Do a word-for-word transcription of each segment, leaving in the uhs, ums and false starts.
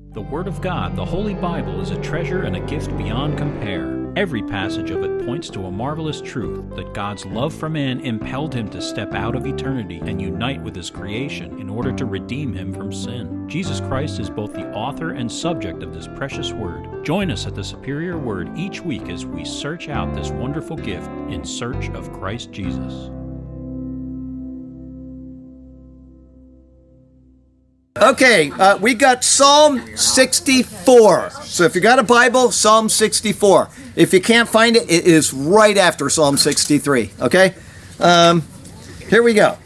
The Word of God, the Holy Bible, is a treasure and a gift beyond compare. Every passage of it points to a marvelous truth that God's love for man impelled him to step out of eternity and unite with his creation in order to redeem him from sin. Jesus Christ is both the author and subject of this precious Word. Join us at the Superior Word each week as we search out this wonderful gift in search of Christ Jesus. Okay, uh, we got Psalm sixty-four. So if you got a Bible, Psalm sixty-four. If you can't find it, it is right after Psalm sixty-three. Okay? Um, here we go.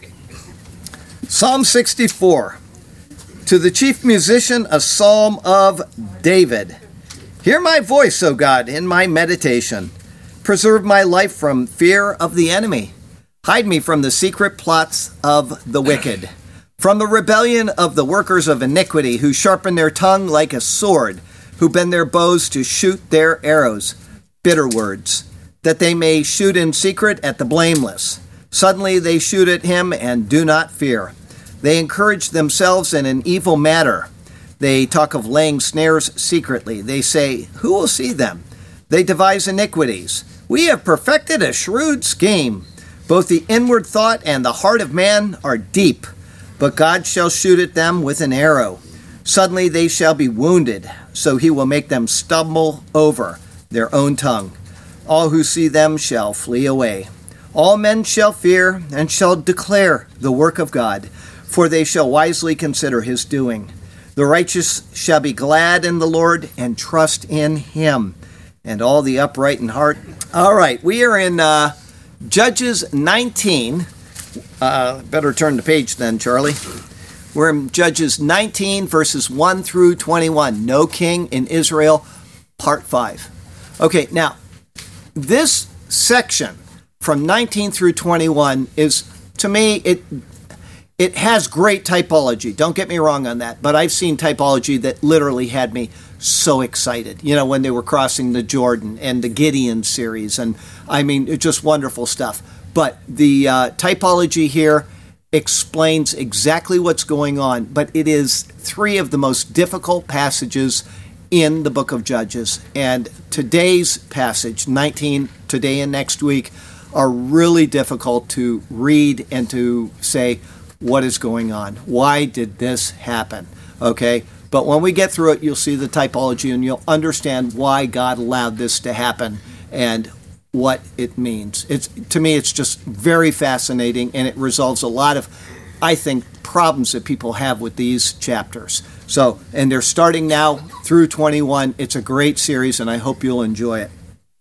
Psalm sixty-four. To the chief musician, a psalm of David. Hear my voice, O God, in my meditation. Preserve my life from fear of the enemy. Hide me from the secret plots of the wicked. From the rebellion of the workers of iniquity, who sharpen their tongue like a sword, who bend their bows to shoot their arrows, bitter words, that they may shoot in secret at the blameless. Suddenly they shoot at him and do not fear. They encourage themselves in an evil matter. They talk of laying snares secretly. They say, who will see them? They devise iniquities. We have perfected a shrewd scheme. Both the inward thought and the heart of man are deep. But God shall shoot at them with an arrow. Suddenly they shall be wounded, so he will make them stumble over their own tongue. All who see them shall flee away. All men shall fear and shall declare the work of God, for they shall wisely consider his doing. The righteous shall be glad in the Lord and trust in him, and all the upright in heart. All right, we are in uh, Judges nineteen. Uh, better turn the page then, Charlie. We're in Judges nineteen, verses one through twenty-one. No king in Israel, part five. Okay, now, this section from nineteen through twenty-one is, to me, it it has great typology. Don't get me wrong on that, but I've seen typology that literally had me so excited. You know, when they were crossing the Jordan and the Gideon series, and I mean, it's just wonderful stuff. But the uh, typology here explains exactly what's going on, but it is three of the most difficult passages in the book of Judges. And today's passage, nineteen, today and next week, are really difficult to read and to say, what is going on? Why did this happen? Okay? But when we get through it, you'll see the typology and you'll understand why God allowed this to happen and what it means. It's, to me, it's just very fascinating, and it resolves a lot of, I think, problems that people have with these chapters. So, and they're starting now through twenty-one. It's a great series, and I hope you'll enjoy it.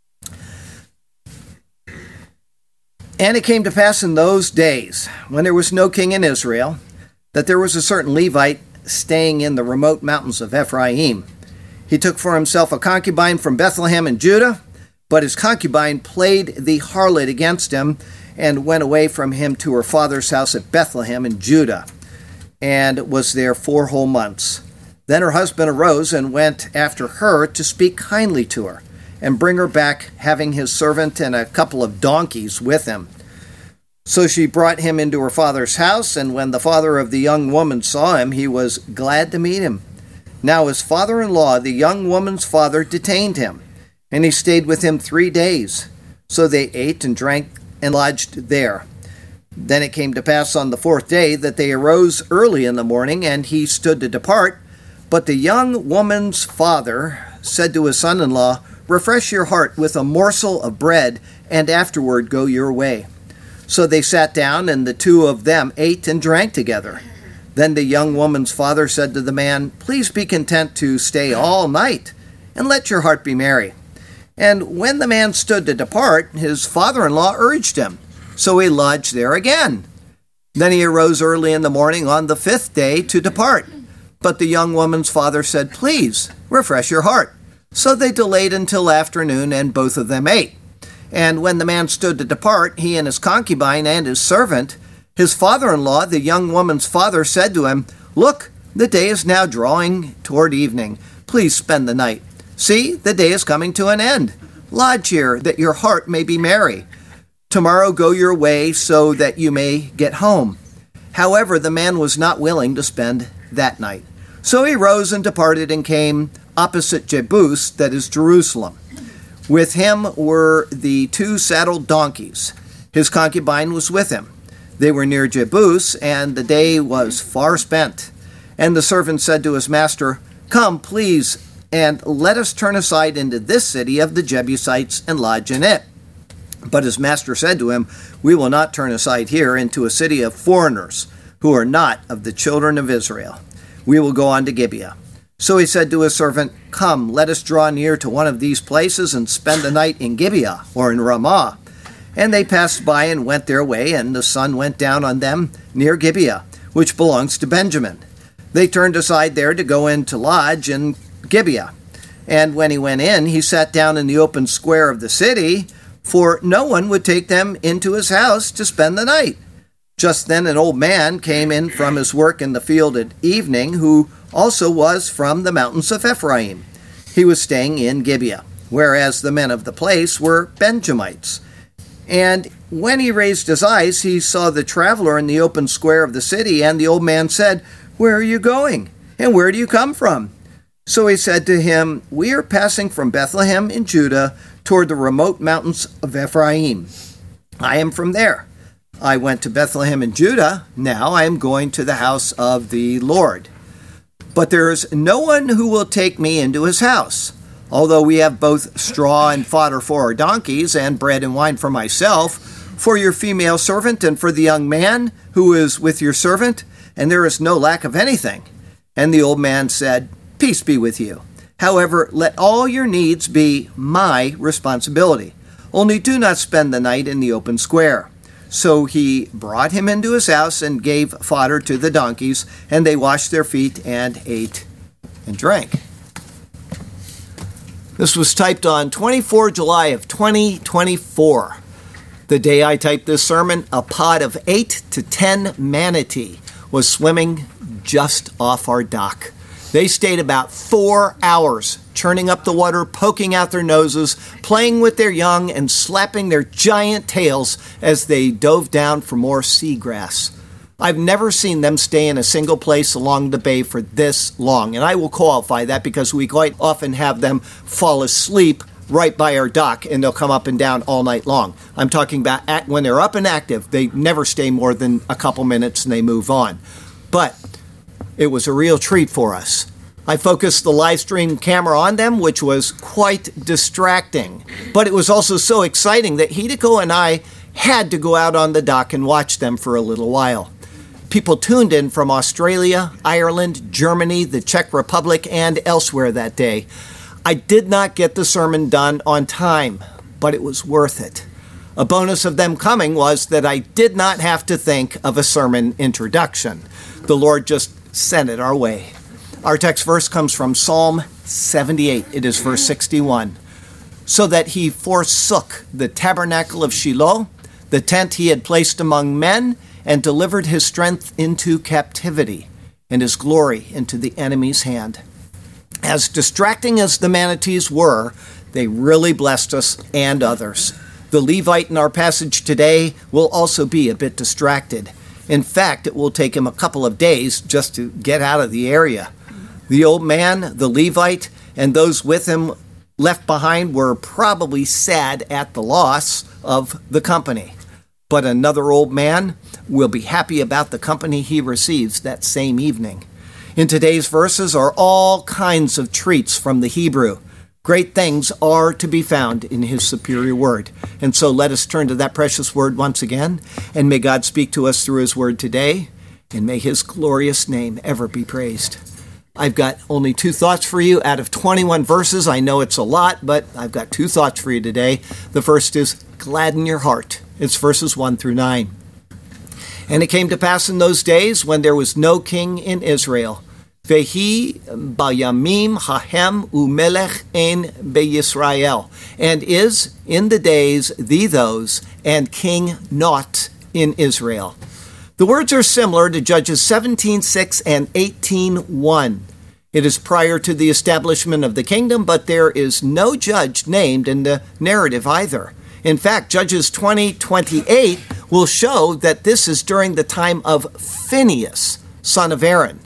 And it came to pass in those days, when there was no king in Israel, that there was a certain Levite staying in the remote mountains of Ephraim. He took for himself a concubine from Bethlehem in Judah, but his concubine played the harlot against him and went away from him to her father's house at Bethlehem in Judah, and was there four whole months. Then her husband arose and went after her to speak kindly to her, and bring her back, having his servant and a couple of donkeys with him. So she brought him into her father's house, and when the father of the young woman saw him, he was glad to meet him. Now his father-in-law, the young woman's father, detained him, and he stayed with him three days. So they ate and drank and lodged there. Then it came to pass on the fourth day that they arose early in the morning, and he stood to depart. But the young woman's father said to his son-in-law, refresh your heart with a morsel of bread, and afterward go your way. So they sat down, and the two of them ate and drank together. Then the young woman's father said to the man, please be content to stay all night, and let your heart be merry. And when the man stood to depart, his father-in-law urged him, so he lodged there again. Then he arose early in the morning on the fifth day to depart. But the young woman's father said, please, refresh your heart. So they delayed until afternoon, and both of them ate. And when the man stood to depart, he and his concubine and his servant, his father-in-law, the young woman's father, said to him, look, the day is now drawing toward evening. Please spend the night. See, the day is coming to an end. Lodge here, that your heart may be merry. Tomorrow go your way, so that you may get home. However, the man was not willing to spend that night. So he rose and departed and came opposite Jebus, that is Jerusalem. With him were the two saddled donkeys. His concubine was with him. They were near Jebus, and the day was far spent. And the servant said to his master, "Come, please, and let us turn aside into this city of the Jebusites and lodge in it." But his master said to him, "We will not turn aside here into a city of foreigners, who are not of the children of Israel. We will go on to Gibeah." So he said to his servant, "Come, let us draw near to one of these places and spend the night in Gibeah or in Ramah." And they passed by and went their way, and the sun went down on them near Gibeah, which belongs to Benjamin. They turned aside there to go in to lodge in Gibeah. And when he went in, he sat down in the open square of the city, for no one would take them into his house to spend the night. Just then an old man came in from his work in the field at evening, who also was from the mountains of Ephraim. He was staying in Gibeah, whereas the men of the place were Benjamites. And when he raised his eyes, he saw the traveler in the open square of the city, and the old man said, "Where are you going? And where do you come from?" So he said to him, "We are passing from Bethlehem in Judah toward the remote mountains of Ephraim. I am from there. I went to Bethlehem in Judah. Now I am going to the house of the Lord. But there is no one who will take me into his house. Although we have both straw and fodder for our donkeys, and bread and wine for myself, for your female servant, and for the young man who is with your servant, and there is no lack of anything." And the old man said, "Peace be with you. However, let all your needs be my responsibility. Only do not spend the night in the open square." So he brought him into his house and gave fodder to the donkeys, and they washed their feet and ate and drank. This was typed on the twenty-fourth of July of twenty twenty-four. The day I typed this sermon, a pod of eight to ten manatee was swimming just off our dock. They stayed about four hours, churning up the water, poking out their noses, playing with their young, and slapping their giant tails as they dove down for more seagrass. I've never seen them stay in a single place along the bay for this long, and I will qualify that because we quite often have them fall asleep right by our dock, and they'll come up and down all night long. I'm talking about act, when they're up and active, they never stay more than a couple minutes and they move on. But it was a real treat for us. I focused the live stream camera on them, which was quite distracting. But it was also so exciting that Hideko and I had to go out on the dock and watch them for a little while. People tuned in from Australia, Ireland, Germany, the Czech Republic, and elsewhere that day. I did not get the sermon done on time, but it was worth it. A bonus of them coming was that I did not have to think of a sermon introduction. The Lord just sent it our way. Our text verse comes from Psalm seventy-eight. It is verse sixty-one. "So that he forsook the tabernacle of Shiloh, the tent he had placed among men, and delivered his strength into captivity, and his glory into the enemy's hand." As distracting as the manatees were, they really blessed us and others. The Levite in our passage today will also be a bit distracted. In fact, it will take him a couple of days just to get out of the area. The old man, the Levite, and those with him left behind were probably sad at the loss of the company. But another old man will be happy about the company he receives that same evening. In today's verses are all kinds of treats from the Hebrew. Great things are to be found in his superior word. And so let us turn to that precious word once again, and may God speak to us through his word today, and may his glorious name ever be praised. I've got only two thoughts for you out of twenty-one verses. I know it's a lot, but I've got two thoughts for you today. The first is gladden your heart. It's verses one through nine. "And it came to pass in those days when there was no king in Israel, Vehi bayamim hahem umelech ein beyisrael, and is in the days the those, and king not in Israel." The words are similar to Judges seventeen six and eighteen one. It is prior to the establishment of the kingdom, but there is no judge named in the narrative either. In fact, Judges twenty twenty-eight will show that this is during the time of Phinehas, son of Aaron.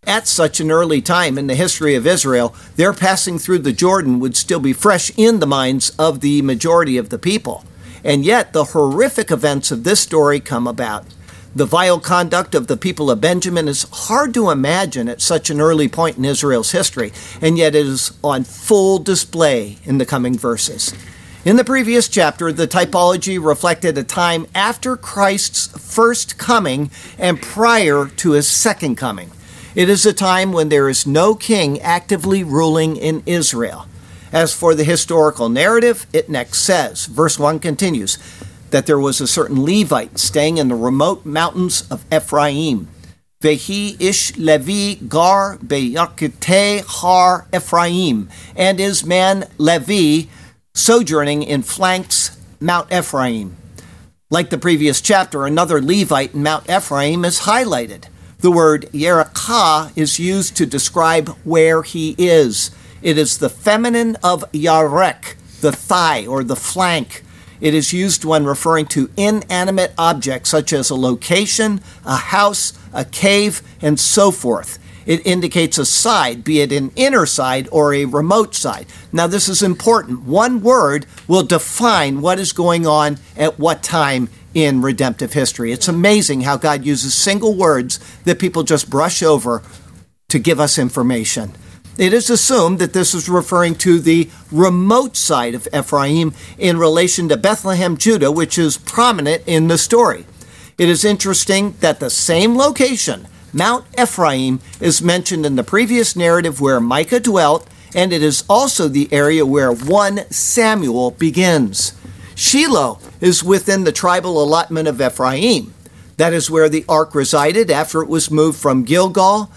at such an early time in the history of Israel, their passing through the Jordan would still be fresh in the minds of the majority of the people. And yet, the horrific events of this story come about. The vile conduct of the people of Benjamin is hard to imagine at such an early point in Israel's history, and yet it is on full display in the coming verses. In the previous chapter, the typology reflected a time after Christ's first coming and prior to his second coming. It is a time when there is no king actively ruling in Israel. As for the historical narrative, it next says, verse one continues, that there was a certain Levite staying in the remote mountains of Ephraim. Vehi ish Levi gar beyakete har Ephraim, and his man Levi sojourning in flanks Mount Ephraim. Like the previous chapter, another Levite in Mount Ephraim is highlighted. The word Yerakah is used to describe where he is. It is the feminine of Yarek, the thigh or the flank. It is used when referring to inanimate objects such as a location, a house, a cave, and so forth. It indicates a side, be it an inner side or a remote side. Now, this is important. One word will define what is going on at what time in redemptive history. It's amazing how God uses single words that people just brush over to give us information. It is assumed that this is referring to the remote side of Ephraim in relation to Bethlehem, Judah, which is prominent in the story. It is interesting that the same location, Mount Ephraim, is mentioned in the previous narrative where Micah dwelt, and it is also the area where First Samuel begins. Shiloh is within the tribal allotment of Ephraim. That is where the ark resided after it was moved from Gilgal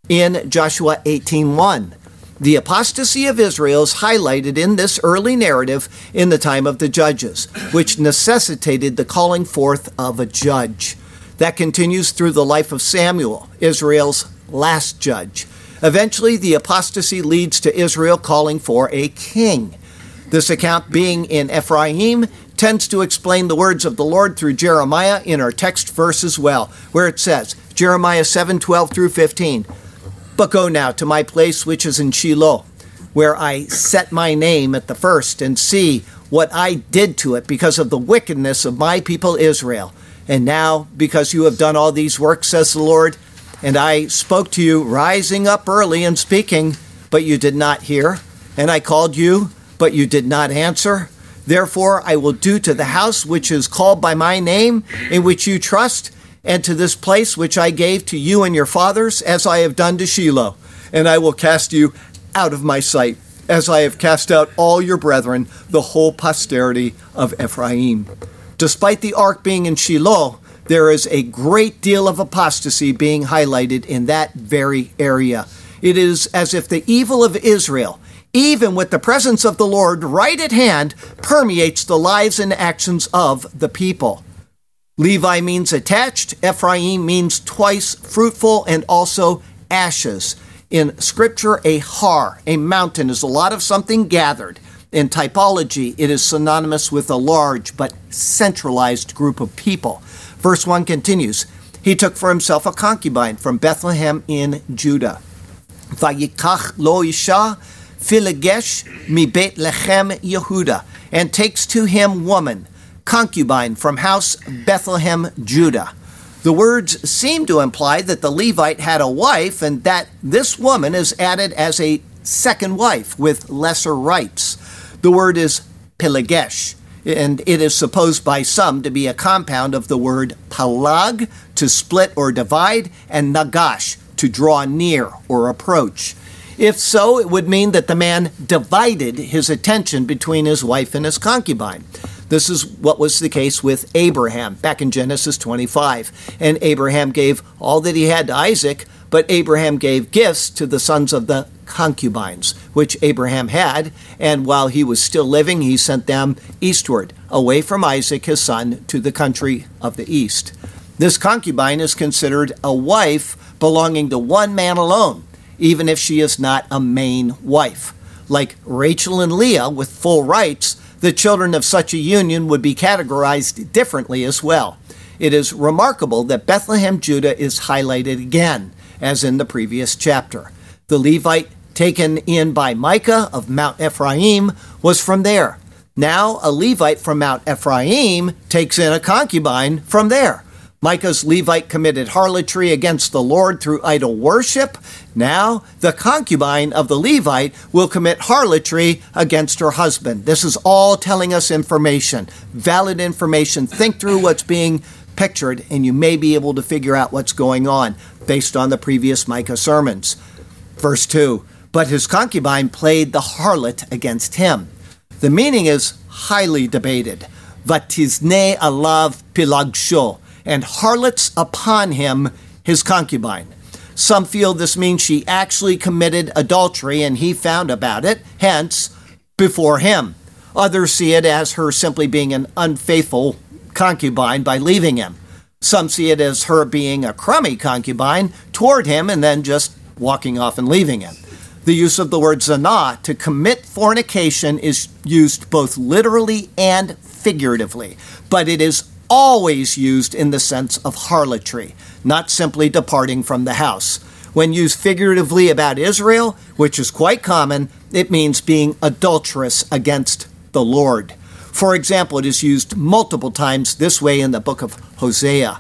in Joshua eighteen one. The apostasy of Israel is highlighted in this early narrative in the time of the judges, which necessitated the calling forth of a judge. That continues through the life of Samuel, Israel's last judge. Eventually, the apostasy leads to Israel calling for a king. This account being in Ephraim tends to explain the words of the Lord through Jeremiah in our text verse as well, where it says, Jeremiah seven twelve through fifteen, "But go now to my place which is in Shiloh, where I set my name at the first, and see what I did to it because of the wickedness of my people Israel. And now, because you have done all these works, says the Lord, and I spoke to you rising up early and speaking, but you did not hear, and I called you, but you did not answer. Therefore I will do to the house which is called by my name, in which you trust, and to this place which I gave to you and your fathers, as I have done to Shiloh. And I will cast you out of my sight, as I have cast out all your brethren, the whole posterity of Ephraim." Despite the ark being in Shiloh, there is a great deal of apostasy being highlighted in that very area. It is as if the evil of Israel, even with the presence of the Lord right at hand, permeates the lives and actions of the people. Levi means attached. Ephraim means twice fruitful and also ashes. In Scripture, a har, a mountain, is a lot of something gathered. In typology, it is synonymous with a large but centralized group of people. Verse one continues, "He took for himself a concubine from Bethlehem in Judah. Vayikach lo isha Philegesh mi Beit Lechem Yehuda, and takes to him woman, concubine from house Bethlehem, Judah." The words seem to imply that the Levite had a wife and that this woman is added as a second wife with lesser rights. The word is Philegesh, and it is supposed by some to be a compound of the word palag, to split or divide, and nagash, to draw near or approach. If so, it would mean that the man divided his attention between his wife and his concubine. This is what was the case with Abraham back in Genesis twenty-five. And Abraham gave all that he had to Isaac, but Abraham gave gifts to the sons of the concubines, which Abraham had, and while he was still living, he sent them eastward, away from Isaac, his son, to the country of the east. This concubine is considered a wife belonging to one man alone, even if she is not a main wife. Like Rachel and Leah with full rights, the children of such a union would be categorized differently as well. It is remarkable that Bethlehem, Judah is highlighted again. as in the previous chapter. The Levite taken in by Micah of Mount Ephraim was from there. Now a Levite from Mount Ephraim takes in a concubine from there. Micah's Levite committed harlotry against the Lord through idol worship. Now the concubine of the Levite will commit harlotry against her husband. This is all telling us information, valid information. Think through what's being pictured, and you may be able to figure out what's going on based on the previous Micah sermons. Verse two, but his concubine played the harlot against him. The meaning is highly debated. Vatizne alav pilagsho, and harlots upon him, his concubine. Some feel this means she actually committed adultery and he found about it, hence, before him. Others see it as her simply being an unfaithful concubine by leaving him. Some see it as her being a crummy concubine toward him and then just walking off and leaving him. The use of the word zanah, to commit fornication, is used both literally and figuratively, but it is always used in the sense of harlotry, not simply departing from the house. When used figuratively about Israel, which is quite common, it means being adulterous against the Lord. For example, it is used multiple times this way in the book of Hosea.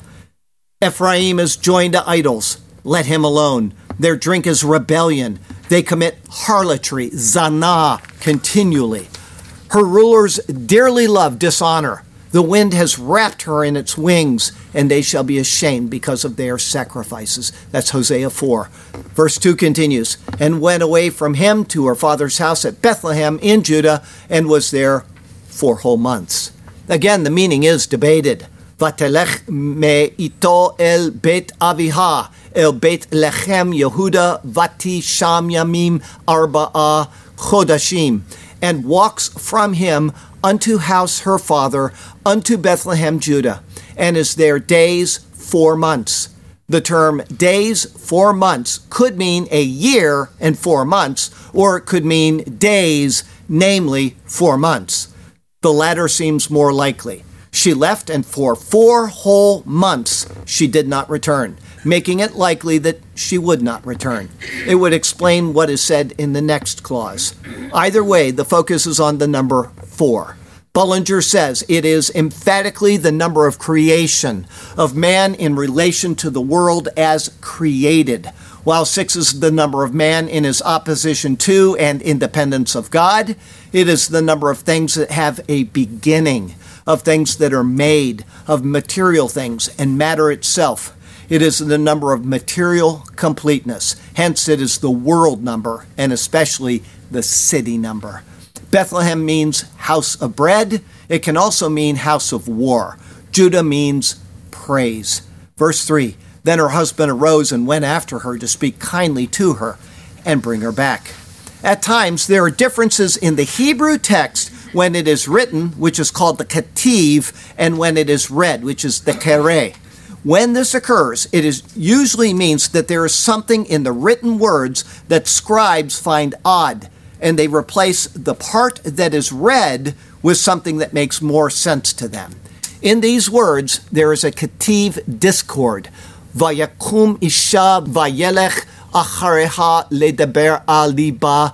Ephraim is joined to idols. Let him alone. Their drink is rebellion. They commit harlotry, zanah, continually. Her rulers dearly love dishonor. The wind has wrapped her in its wings, and they shall be ashamed because of their sacrifices. That's Hosea four. Verse two continues, and went away from him to her father's house at Bethlehem in Judah, and was there four whole months. Again, the meaning is debated. Vatelech me ito el Beit Aviha, el Beit Lechem Yehuda, vati sham yamim arba'a chodashim, and walks from him unto house her father, unto Bethlehem, Judah, and is there days four months. The term days four months could mean a year and four months, or it could mean days, namely four months. The latter seems more likely. She left, and for four whole months she did not return, making it likely that she would not return. It would explain what is said in the next clause. Either way, the focus is on the number four. Bullinger says it is emphatically the number of creation, of man in relation to the world as created, while six is the number of man in his opposition to and independence of God. It is the number of things that have a beginning, of things that are made, of material things and matter itself. It is the number of material completeness. Hence, it is the world number, and especially the city number. Bethlehem means house of bread. It can also mean house of war. Judah means praise. Verse three, then her husband arose and went after her to speak kindly to her and bring her back. At times, there are differences in the Hebrew text when it is written, which is called the Ketiv, and when it is read, which is the Kereh. When this occurs, it is usually means that there is something in the written words that scribes find odd, and they replace the part that is read with something that makes more sense to them. In these words, there is a Ketiv discord. Vayakum isha vayelech achareha ledaber al liba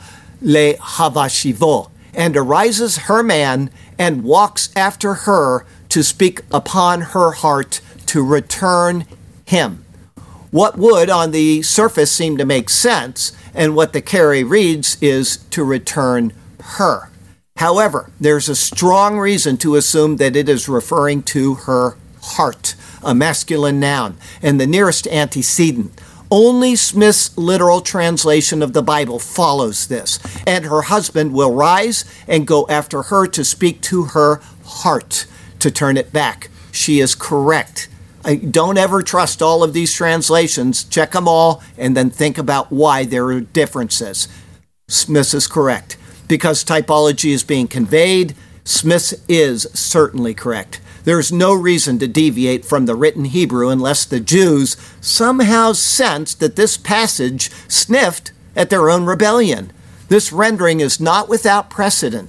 lehavashivo, and arises her man and walks after her to speak upon her heart to return him. What would on the surface seem to make sense, and what the Kereh reads, is to return her. However, there's a strong reason to assume that it is referring to her heart, a masculine noun, and the nearest antecedent. Only Smith's literal translation of the Bible follows this, and her husband will rise and go after her to speak to her heart, to turn it back. She is correct. I don't ever trust all of these translations. Check them all and then think about why there are differences. Smith is correct. Because typology is being conveyed, Smith is certainly correct. There's no reason to deviate from the written Hebrew unless the Jews somehow sensed that this passage sniffed at their own rebellion. This rendering is not without precedent.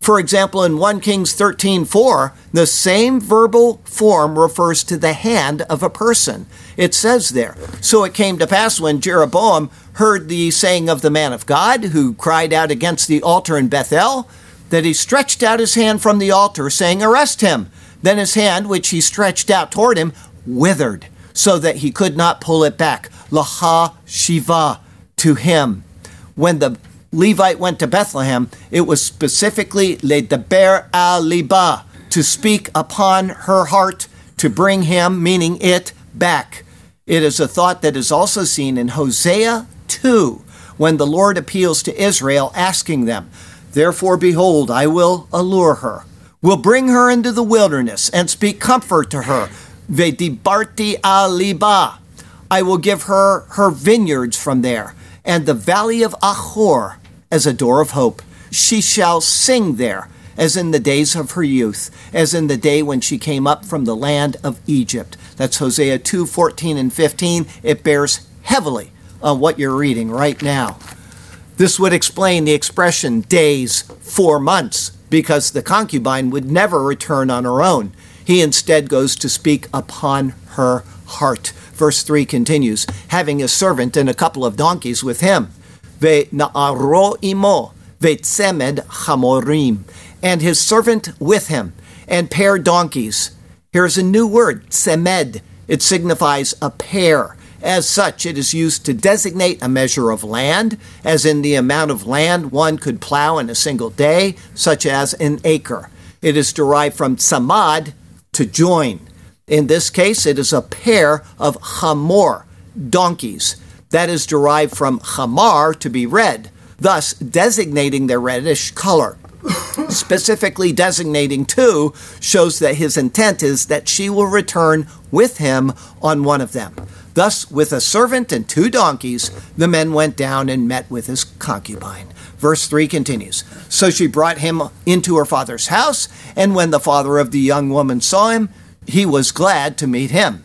For example, in First Kings thirteen four, the same verbal form refers to the hand of a person. It says there, "So it came to pass when Jeroboam heard the saying of the man of God, who cried out against the altar in Bethel, that he stretched out his hand from the altar, saying, 'Arrest him.' Then his hand, which he stretched out toward him, withered, so that he could not pull it back. Laha Shiva, to him." When the Levite went to Bethlehem, it was specifically ledaber al liba, to speak upon her heart, to bring him, meaning it, back. It is a thought that is also seen in Hosea two, when the Lord appeals to Israel, asking them, "Therefore, behold, I will allure her, will bring her into the wilderness, and speak comfort to her. Vedibarti al liba, I will give her her vineyards from there, and the valley of Achor as a door of hope. She shall sing there, as in the days of her youth, as in the day when she came up from the land of Egypt." That's Hosea two fourteen and fifteen. It bears heavily on what you're reading right now. This would explain the expression days, four months, because the concubine would never return on her own. He instead goes to speak upon her heart. Verse three continues, having a servant and a couple of donkeys with him. Ve na'aro imo, ve tzemed chamorim, and his servant with him, and pair donkeys. Here's a new word, tzemed. It signifies a pair. As such, it is used to designate a measure of land, as in the amount of land one could plow in a single day, such as an acre. It is derived from tsamad, to join. In this case, it is a pair of chamor, donkeys. That is derived from chamar, to be red, thus designating their reddish color. Specifically designating two shows that his intent is that she will return with him on one of them. Thus, with a servant and two donkeys, the men went down and met with his concubine. Verse three continues, "So she brought him into her father's house, and when the father of the young woman saw him, he was glad to meet him.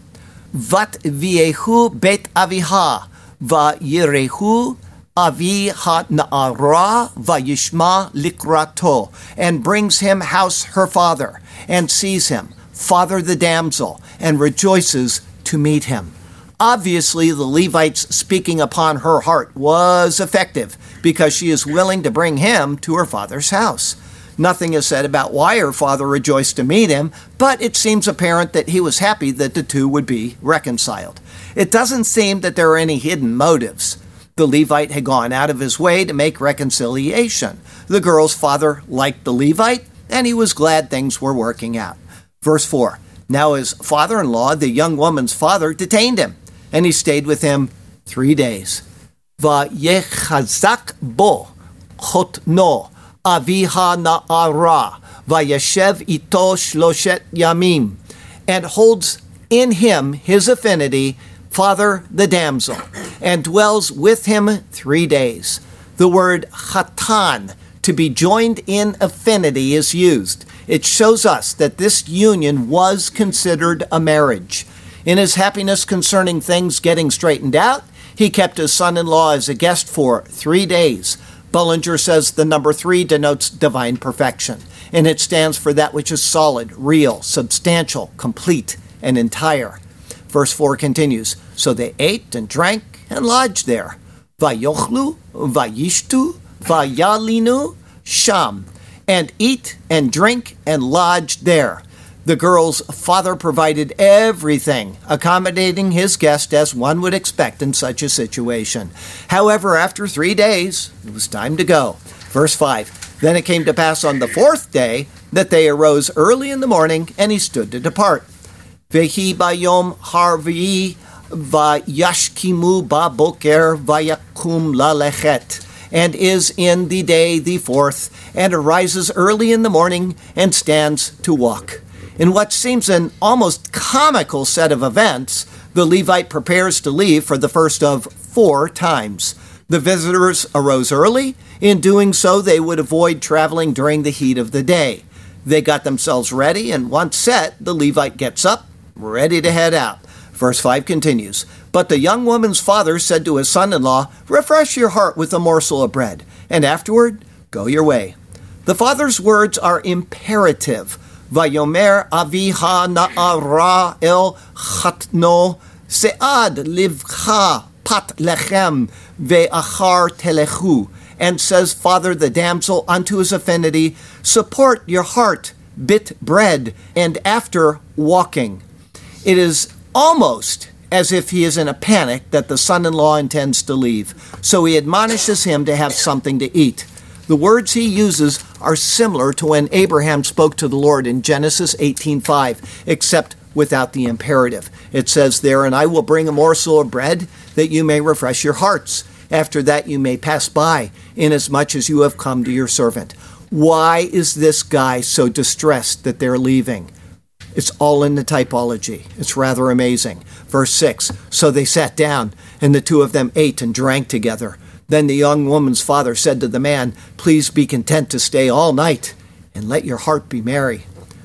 Vat viehu bet aviha, va yirehu avi ha na'ara, va yishma likrato, and brings him house her father, and sees him, father the damsel, and rejoices to meet him." Obviously, the Levite's speaking upon her heart was effective because she is willing to bring him to her father's house. Nothing is said about why her father rejoiced to meet him, but it seems apparent that he was happy that the two would be reconciled. It doesn't seem that there are any hidden motives. The Levite had gone out of his way to make reconciliation. The girl's father liked the Levite, and he was glad things were working out. Verse four, "Now his father-in-law, the young woman's father, detained him, and he stayed with him three days. Vayechazak bo chotno aviha na'ara vayeshev ito shloshet yamim, and holds in him his affinity, father the damsel, and dwells with him three days." The word chatan, to be joined in affinity, is used. It shows us that this union was considered a marriage. In his happiness concerning things getting straightened out, he kept his son-in-law as a guest for three days. Bullinger says the number three denotes divine perfection, and it stands for that which is solid, real, substantial, complete, and entire. Verse four continues, "So they ate and drank and lodged there. Vayochlu, vayishtu, vayalinu, sham, and eat and drink and lodged there." The girl's father provided everything, accommodating his guest as one would expect in such a situation. However, after three days, it was time to go. Verse five, "Then it came to pass on the fourth day that they arose early in the morning, and he stood to depart. Vehi bayom harvi vayashkimu ba boker vayakum lalechet, and is in the day the fourth, and arises early in the morning, and stands to walk." In what seems an almost comical set of events, the Levite prepares to leave for the first of four times. The visitors arose early. In doing so, they would avoid traveling during the heat of the day. They got themselves ready, and once set, the Levite gets up, ready to head out. Verse five continues, "But the young woman's father said to his son-in-law, 'Refresh your heart with a morsel of bread, and afterward go your way.'" The father's words are imperative. Vayomer aviha na'ara el chatno se'ad livcha pat lechem ve'achar telechu, and says, Father the damsel unto his affinity, support your heart, bit bread, and after walking. It is almost as if he is in a panic that the son-in-law intends to leave, so he admonishes him to have something to eat. The words he uses are similar to when Abraham spoke to the Lord in Genesis eighteen five, except without the imperative. It says there, and I will bring a morsel of bread that you may refresh your hearts. After that you may pass by, inasmuch as you have come to your servant. Why is this guy so distressed that they're leaving? It's all in the typology. It's rather amazing. Verse six, so they sat down, and the two of them ate and drank together. Then the young woman's father said to the man, please be content to stay all night, and let your heart be merry.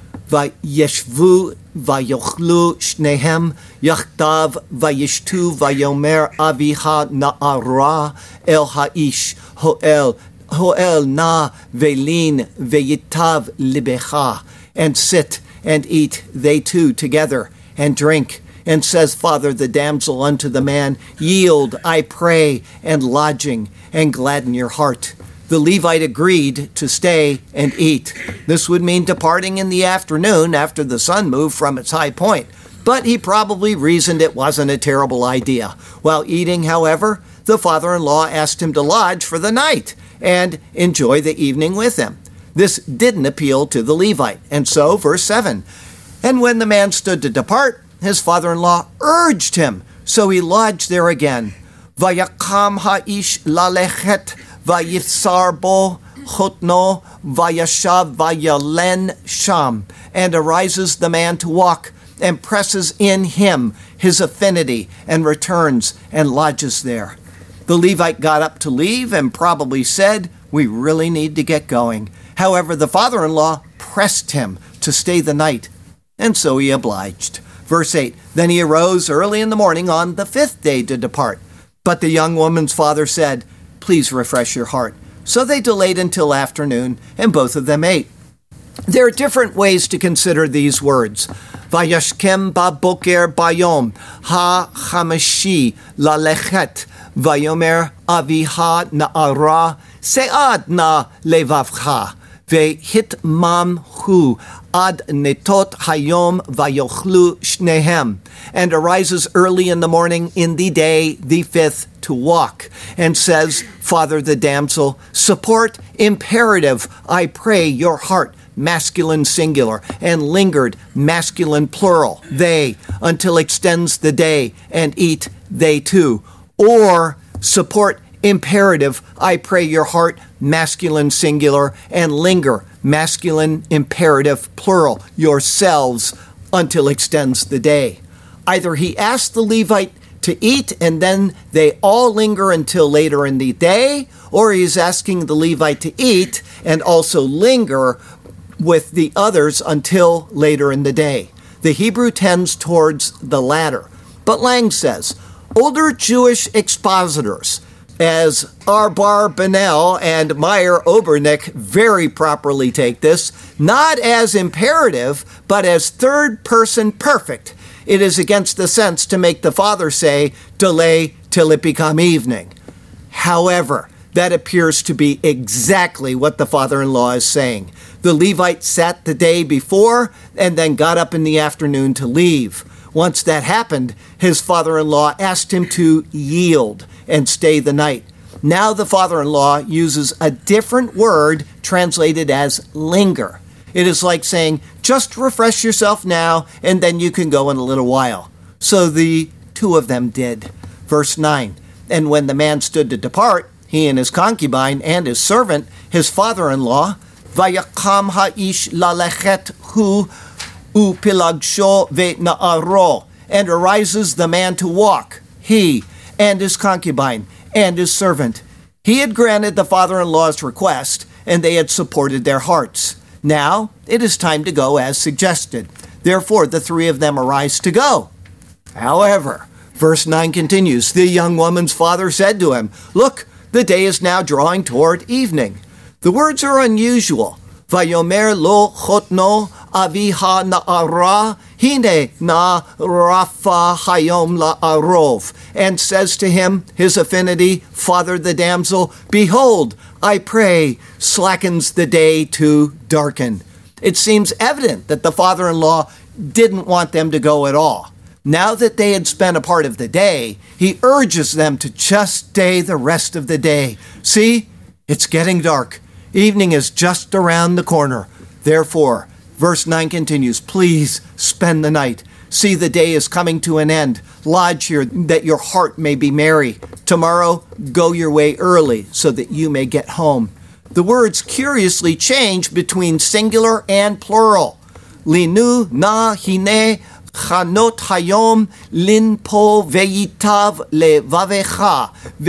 Vayeshvu vayochlu shnehem yachtav vayishtu vayomer aviha na'ara el ha'ish ho'el ho'el na velin veyitav libecha, and sit and eat they two together, and drink. And says, Father the damsel unto the man, yield, I pray, and lodging, and gladden your heart. The Levite agreed to stay and eat. This would mean departing in the afternoon after the sun moved from its high point, but he probably reasoned it wasn't a terrible idea. While eating, however, the father-in-law asked him to lodge for the night and enjoy the evening with him. This didn't appeal to the Levite, and so, verse seven, and when the man stood to depart, his father-in-law urged him, so he lodged there again. Vayakam ha'ish lalechet vayifsar bo chotno vayashav vayalen sham, and arises the man to walk, and presses in him his affinity, and returns and lodges there. The Levite got up to leave and probably said, we really need to get going. However, the father-in-law pressed him to stay the night, and so he obliged. Verse eight, then he arose early in the morning on the fifth day to depart. But the young woman's father said, please refresh your heart. So they delayed until afternoon, and both of them ate. There are different ways to consider these words. Vayashkem ba boker bayom ha chamashi lalechet vayomer aviha na'ara se'ad na levavcha vehit mam hu ad netot hayom vayochlu shnehem, and arises early in the morning in the day the fifth to walk, and says, Father the damsel, support imperative, I pray your heart, masculine singular, and lingered, masculine plural, they, until extends the day, and eat they too. Or support imperative, I pray your heart, masculine singular, and linger, masculine imperative plural, yourselves, until extends the day. Either he asked the Levite to eat and then they all linger until later in the day, or he's asking the Levite to eat and also linger with the others until later in the day. The Hebrew tends towards the latter. But Lang says, older Jewish expositors, as Arbar Benel and Meyer Obernick very properly take this, not as imperative, but as third-person perfect. It is against the sense to make the father say, delay till it become evening. However, that appears to be exactly what the father-in-law is saying. The Levite sat the day before and then got up in the afternoon to leave. Once that happened, his father-in-law asked him to yield and stay the night. Now the father-in-law uses a different word translated as linger. It is like saying, just refresh yourself now, and then you can go in a little while. So the two of them did. Verse nine, and when the man stood to depart, he and his concubine and his servant, his father-in-law, vayakam ha'ish lalechet hu upilagsho ve'na'aro, and arises the man to walk, he and his concubine and his servant. He had granted the father-in-law's request, and they had supported their hearts. Now it is time to go as suggested. Therefore the three of them arise to go. However, verse nine continues, the young woman's father said to him, look, the day is now drawing toward evening. The words are unusual. Vayomer lo chotno aviha na'ara hine na rafa hayom la'arov, and says to him, his affinity, father the damsel, behold, I pray, slackens the day to darken. It seems evident that the father-in-law didn't want them to go at all. Now that they had spent a part of the day, he urges them to just stay the rest of the day. See, it's getting dark. Evening is just around the corner. Therefore, verse nine continues, please spend the night. See, the day is coming to an end. Lodge here that your heart may be merry. Tomorrow, go your way early so that you may get home. The words curiously change between singular and plural. Linu na hine chanot hayom linpo veyitav levavecha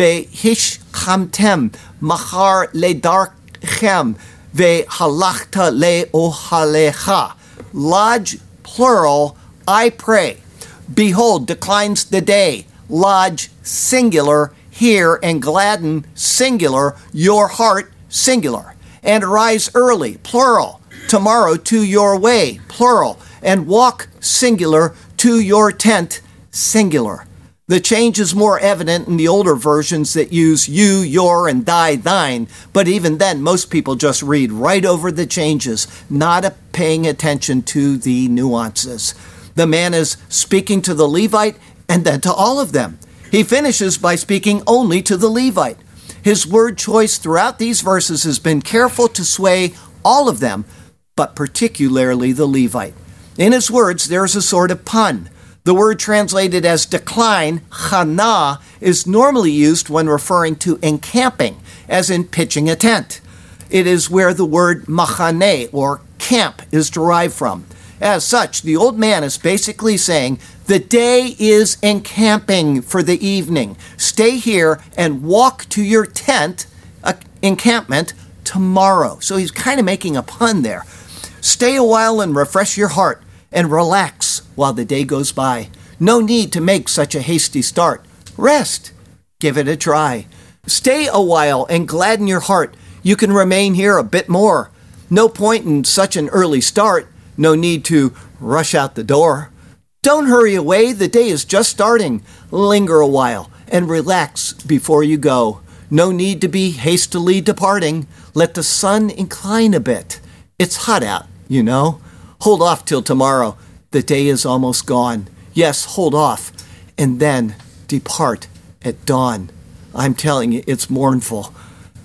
vehishchamtem machar ledark Chem vehalachta leohalecha. Lodge, plural, I pray. Behold, declines the day. Lodge, singular, hear and gladden, singular, your heart, singular. And arise early, plural. Tomorrow to your way, plural. And walk, singular, to your tent, singular. The change is more evident in the older versions that use you, your, and thy, thine, but even then, most people just read right over the changes, not paying attention to the nuances. The man is speaking to the Levite and then to all of them. He finishes by speaking only to the Levite. His word choice throughout these verses has been careful to sway all of them, but particularly the Levite. In his words, there's a sort of pun. The word translated as decline, chana, is normally used when referring to encamping, as in pitching a tent. It is where the word machane, or camp, is derived from. As such, the old man is basically saying, the day is encamping for the evening. Stay here and walk to your tent, uh, encampment, tomorrow. So he's kind of making a pun there. Stay a while and refresh your heart and relax while the day goes by. No need to make such a hasty start. Rest. Give it a try. Stay a while and gladden your heart. You can remain here a bit more. No point in such an early start. No need to rush out the door. Don't hurry away. The day is just starting. Linger a while and relax before you go. No need to be hastily departing. Let the sun incline a bit. It's hot out, you know. Hold off till tomorrow. The day is almost gone. Yes, hold off. And then depart at dawn. I'm telling you, it's mournful.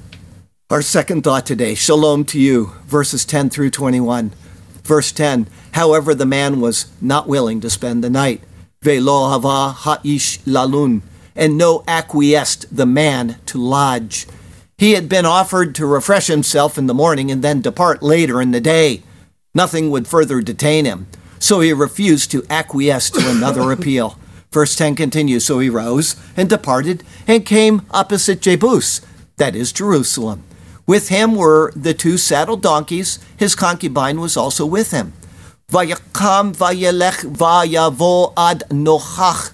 Our second thought today, shalom to you, verses ten through twenty-one. Verse ten, however, the man was not willing to spend the night. Velo hava ha'ish lalun, and no acquiesced the man to lodge. He had been offered to refresh himself in the morning and then depart later in the day. Nothing would further detain him, so he refused to acquiesce to another appeal. Verse ten continues, so he rose and departed and came opposite Jebus, that is Jerusalem. With him were the two saddled donkeys. His concubine was also with him. Vayakam vayelech vayavo ad nochach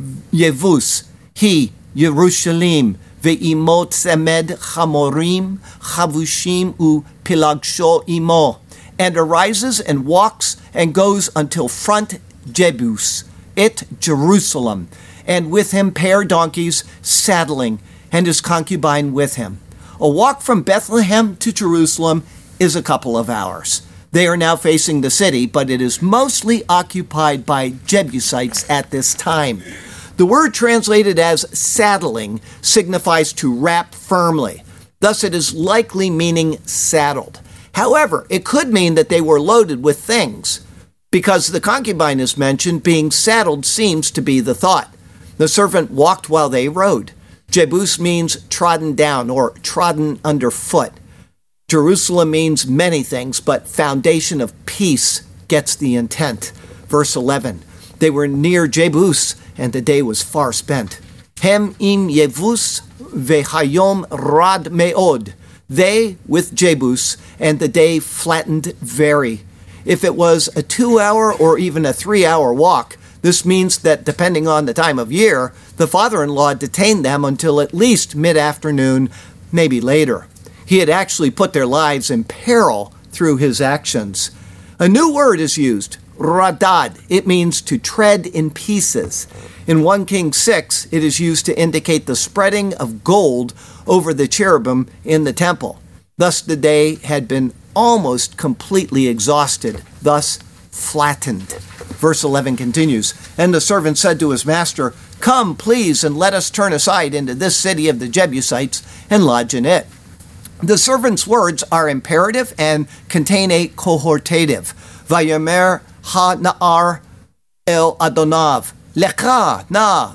Yevus, he, Yerushalim, ve'imot semed chamorim, chavushim u pilagsho imo, and arises and walks and goes until front Jebus, it Jerusalem, and with him pair donkeys saddling, and his concubine with him. A walk from Bethlehem to Jerusalem is a couple of hours. They are now facing the city, but it is mostly occupied by Jebusites at this time. The word translated as saddling signifies to wrap firmly. Thus, it is likely meaning saddled. However, it could mean that they were loaded with things. Because the concubine is mentioned, being saddled seems to be the thought. The servant walked while they rode. Jebus means trodden down or trodden underfoot. Jerusalem means many things, but foundation of peace gets the intent. Verse eleven, they were near Jebus, and the day was far spent. Hem im Yevus vehayom rad meod. They with Jebus, and the day flattened very. If it was a two-hour or even a three-hour walk, this means that depending on the time of year, the father-in-law detained them until at least mid-afternoon, maybe later. He had actually put their lives in peril through his actions. A new word is used, radad. It means to tread in pieces. In First Kings six, it is used to indicate the spreading of gold over the cherubim in the temple. Thus the day had been almost completely exhausted, thus flattened. Verse eleven continues, "And the servant said to his master, 'Come, please, and let us turn aside into this city of the Jebusites and lodge in it.'" The servant's words are imperative and contain a cohortative. Vayomer ha-na'ar el Adonav, lecha na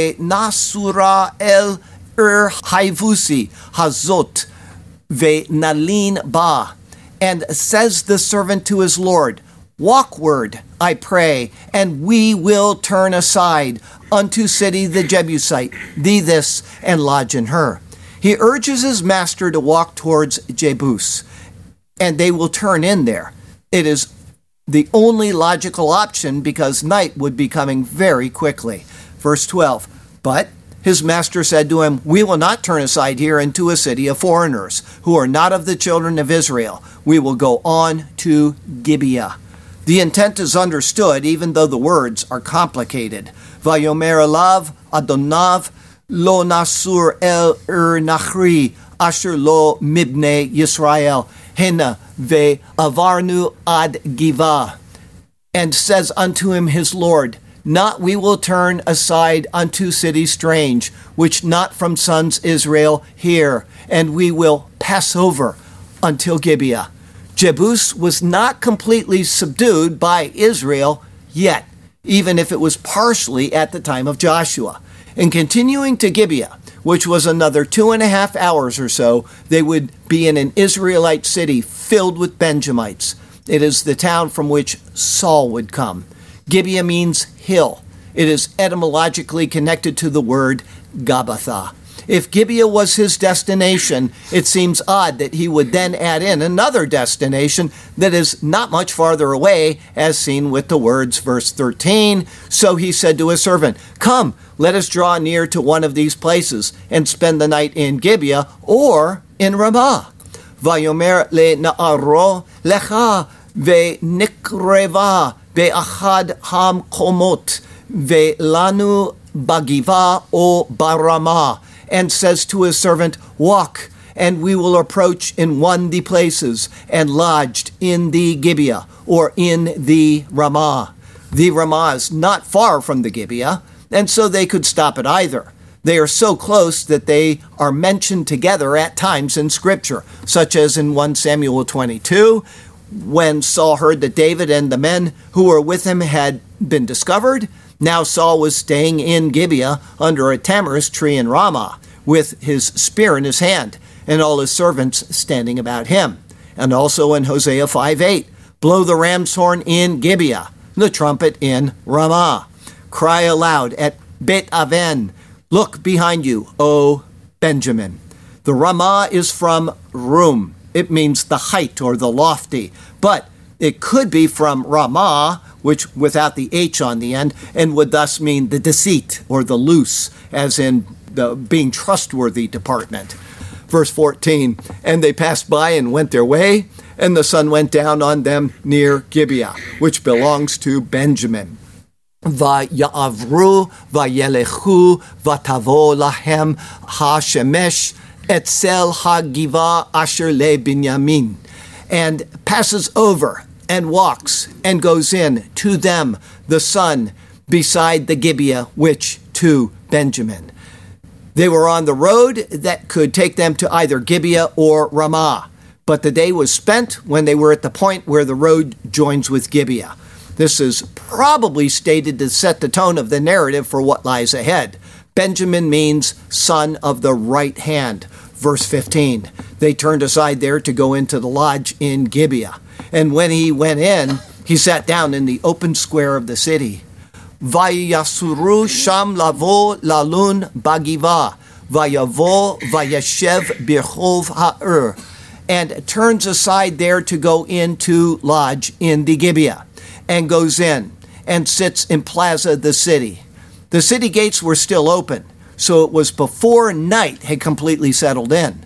ve-nasura el ur haivusi hazot ve-nalin ba. And says the servant to his Lord, "Walkward, I pray, and we will turn aside unto city the Jebusite, thee this, and lodge in her." He urges his master to walk towards Jebus, and they will turn in there. It is the only logical option because night would be coming very quickly. Verse twelve, "But his master said to him, 'We will not turn aside here into a city of foreigners, who are not of the children of Israel. We will go on to Gibeah.'" The intent is understood, even though the words are complicated. "Vayomer elav Adonav lo nasur el ur nachri asher lo mibne Yisrael hena ve avarnu ad giva." And says unto him his Lord, "Not we will turn aside unto city strange, which not from sons Israel hear, and we will pass over until Gibeah." Jebus was not completely subdued by Israel yet, even if it was partially at the time of Joshua. In continuing to Gibeah, which was another two and a half hours or so, they would be in an Israelite city filled with Benjamites. It is the town from which Saul would come. Gibeah means hill. It is etymologically connected to the word Gabbatha. If Gibeah was his destination, it seems odd that he would then add in another destination that is not much farther away, as seen with the words, verse thirteen, "So he said to his servant, 'Come, let us draw near to one of these places and spend the night in Gibeah or in Ramah.' Vayomer le na'aro lecha ve nikreva be'achad ham komot ve lanu bagiva o barama." And says to his servant, "Walk, and we will approach in one the places, and lodged in the Gibeah, or in the Ramah." The Ramah is not far from the Gibeah, and so they could stop at either. They are so close that they are mentioned together at times in Scripture, such as in First Samuel twenty-two, when Saul heard that David and the men who were with him had been discovered. Now Saul was staying in Gibeah under a tamarisk tree in Ramah, with his spear in his hand, and all his servants standing about him. And also in Hosea five eight, "Blow the ram's horn in Gibeah, the trumpet in Ramah. Cry aloud at Bet Aven, look behind you, O Benjamin." The Ramah is from Rum. It means the height or the lofty, but it could be from Ramah, which without the H on the end, and would thus mean the deceit or the loose, as in the being trustworthy department. Verse fourteen, "And they passed by and went their way, and the sun went down on them near Gibeah, which belongs to Benjamin. Vayavru vayelechu vatavo lahem ha-shemesh etzel ha-giva asher le Binyamin." And passes over and walks and goes in to them, the sun, beside the Gibeah, which to Benjamin. They were on the road that could take them to either Gibeah or Ramah, but the day was spent when they were at the point where the road joins with Gibeah. This is probably stated to set the tone of the narrative for what lies ahead. Benjamin means son of the right hand. Verse fifteen, they turned aside there to go into the lodge in Gibeah. And when he went in, he sat down in the open square of the city. Vayasuru sham lavo lalun bagiva, vayavo vayashev birchov ha'ur, and turns aside there to go into lodge in the Gibeah, and goes in and sits in plaza the city. The city gates were still open, so it was before night had completely settled in.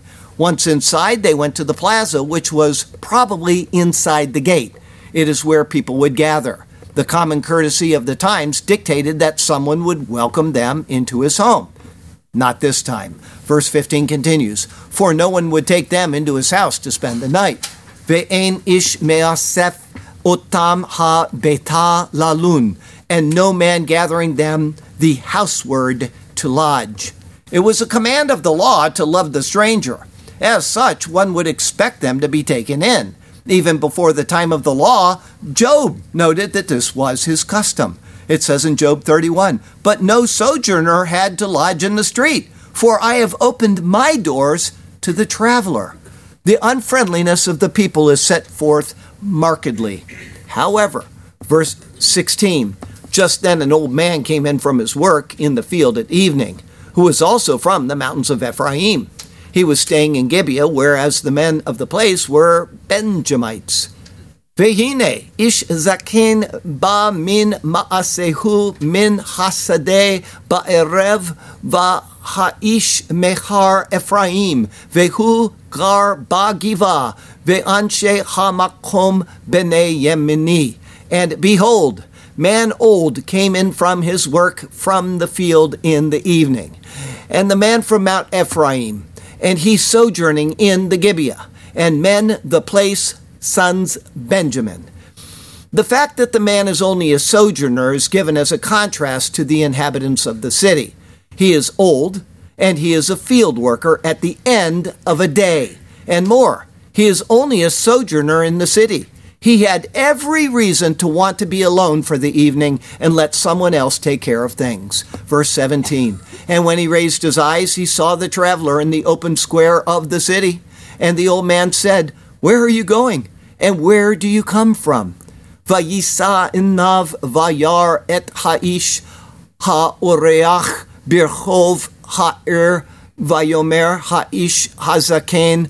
Once inside, they went to the plaza, which was probably inside the gate. It is where people would gather. The common courtesy of the times dictated that someone would welcome them into his home. Not this time. Verse fifteen continues, for no one would take them into his house to spend the night. Ve'en ish me'asef otam ha beta lalun, and no man gathering them the houseward to lodge. It was a command of the law to love the stranger. As such, one would expect them to be taken in. Even before the time of the law, Job noted that this was his custom. It says in Job thirty-one, but no sojourner had to lodge in the street, for I have opened my doors to the traveler. The unfriendliness of the people is set forth markedly. However, verse sixteen, just then an old man came in from his work in the field at evening, who was also from the mountains of Ephraim. He was staying in Gibeah, whereas the men of the place were Benjamites. Vehine ish zaken ba min ma'asehu min hasadeh ba'erev va ha'ish mechar Ephraim vehu gar ba'giva ve'anshe hamakom b'nei yemini. And behold, man old came in from his work from the field in the evening, and the man from Mount Ephraim, and he sojourning in the Gibeah, and men the place sons Benjamin. The fact that the man is only a sojourner is given as a contrast to the inhabitants of the city. He is old, and he is a field worker at the end of a day. And more, he is only a sojourner in the city. He had every reason to want to be alone for the evening and let someone else take care of things. Verse seventeen, and when he raised his eyes, he saw the traveler in the open square of the city. And the old man said, where are you going? And where do you come from? Vayisa inav vayar et ha'ish ha'oreach birchov ha'ir vayomer ha'ish hazaken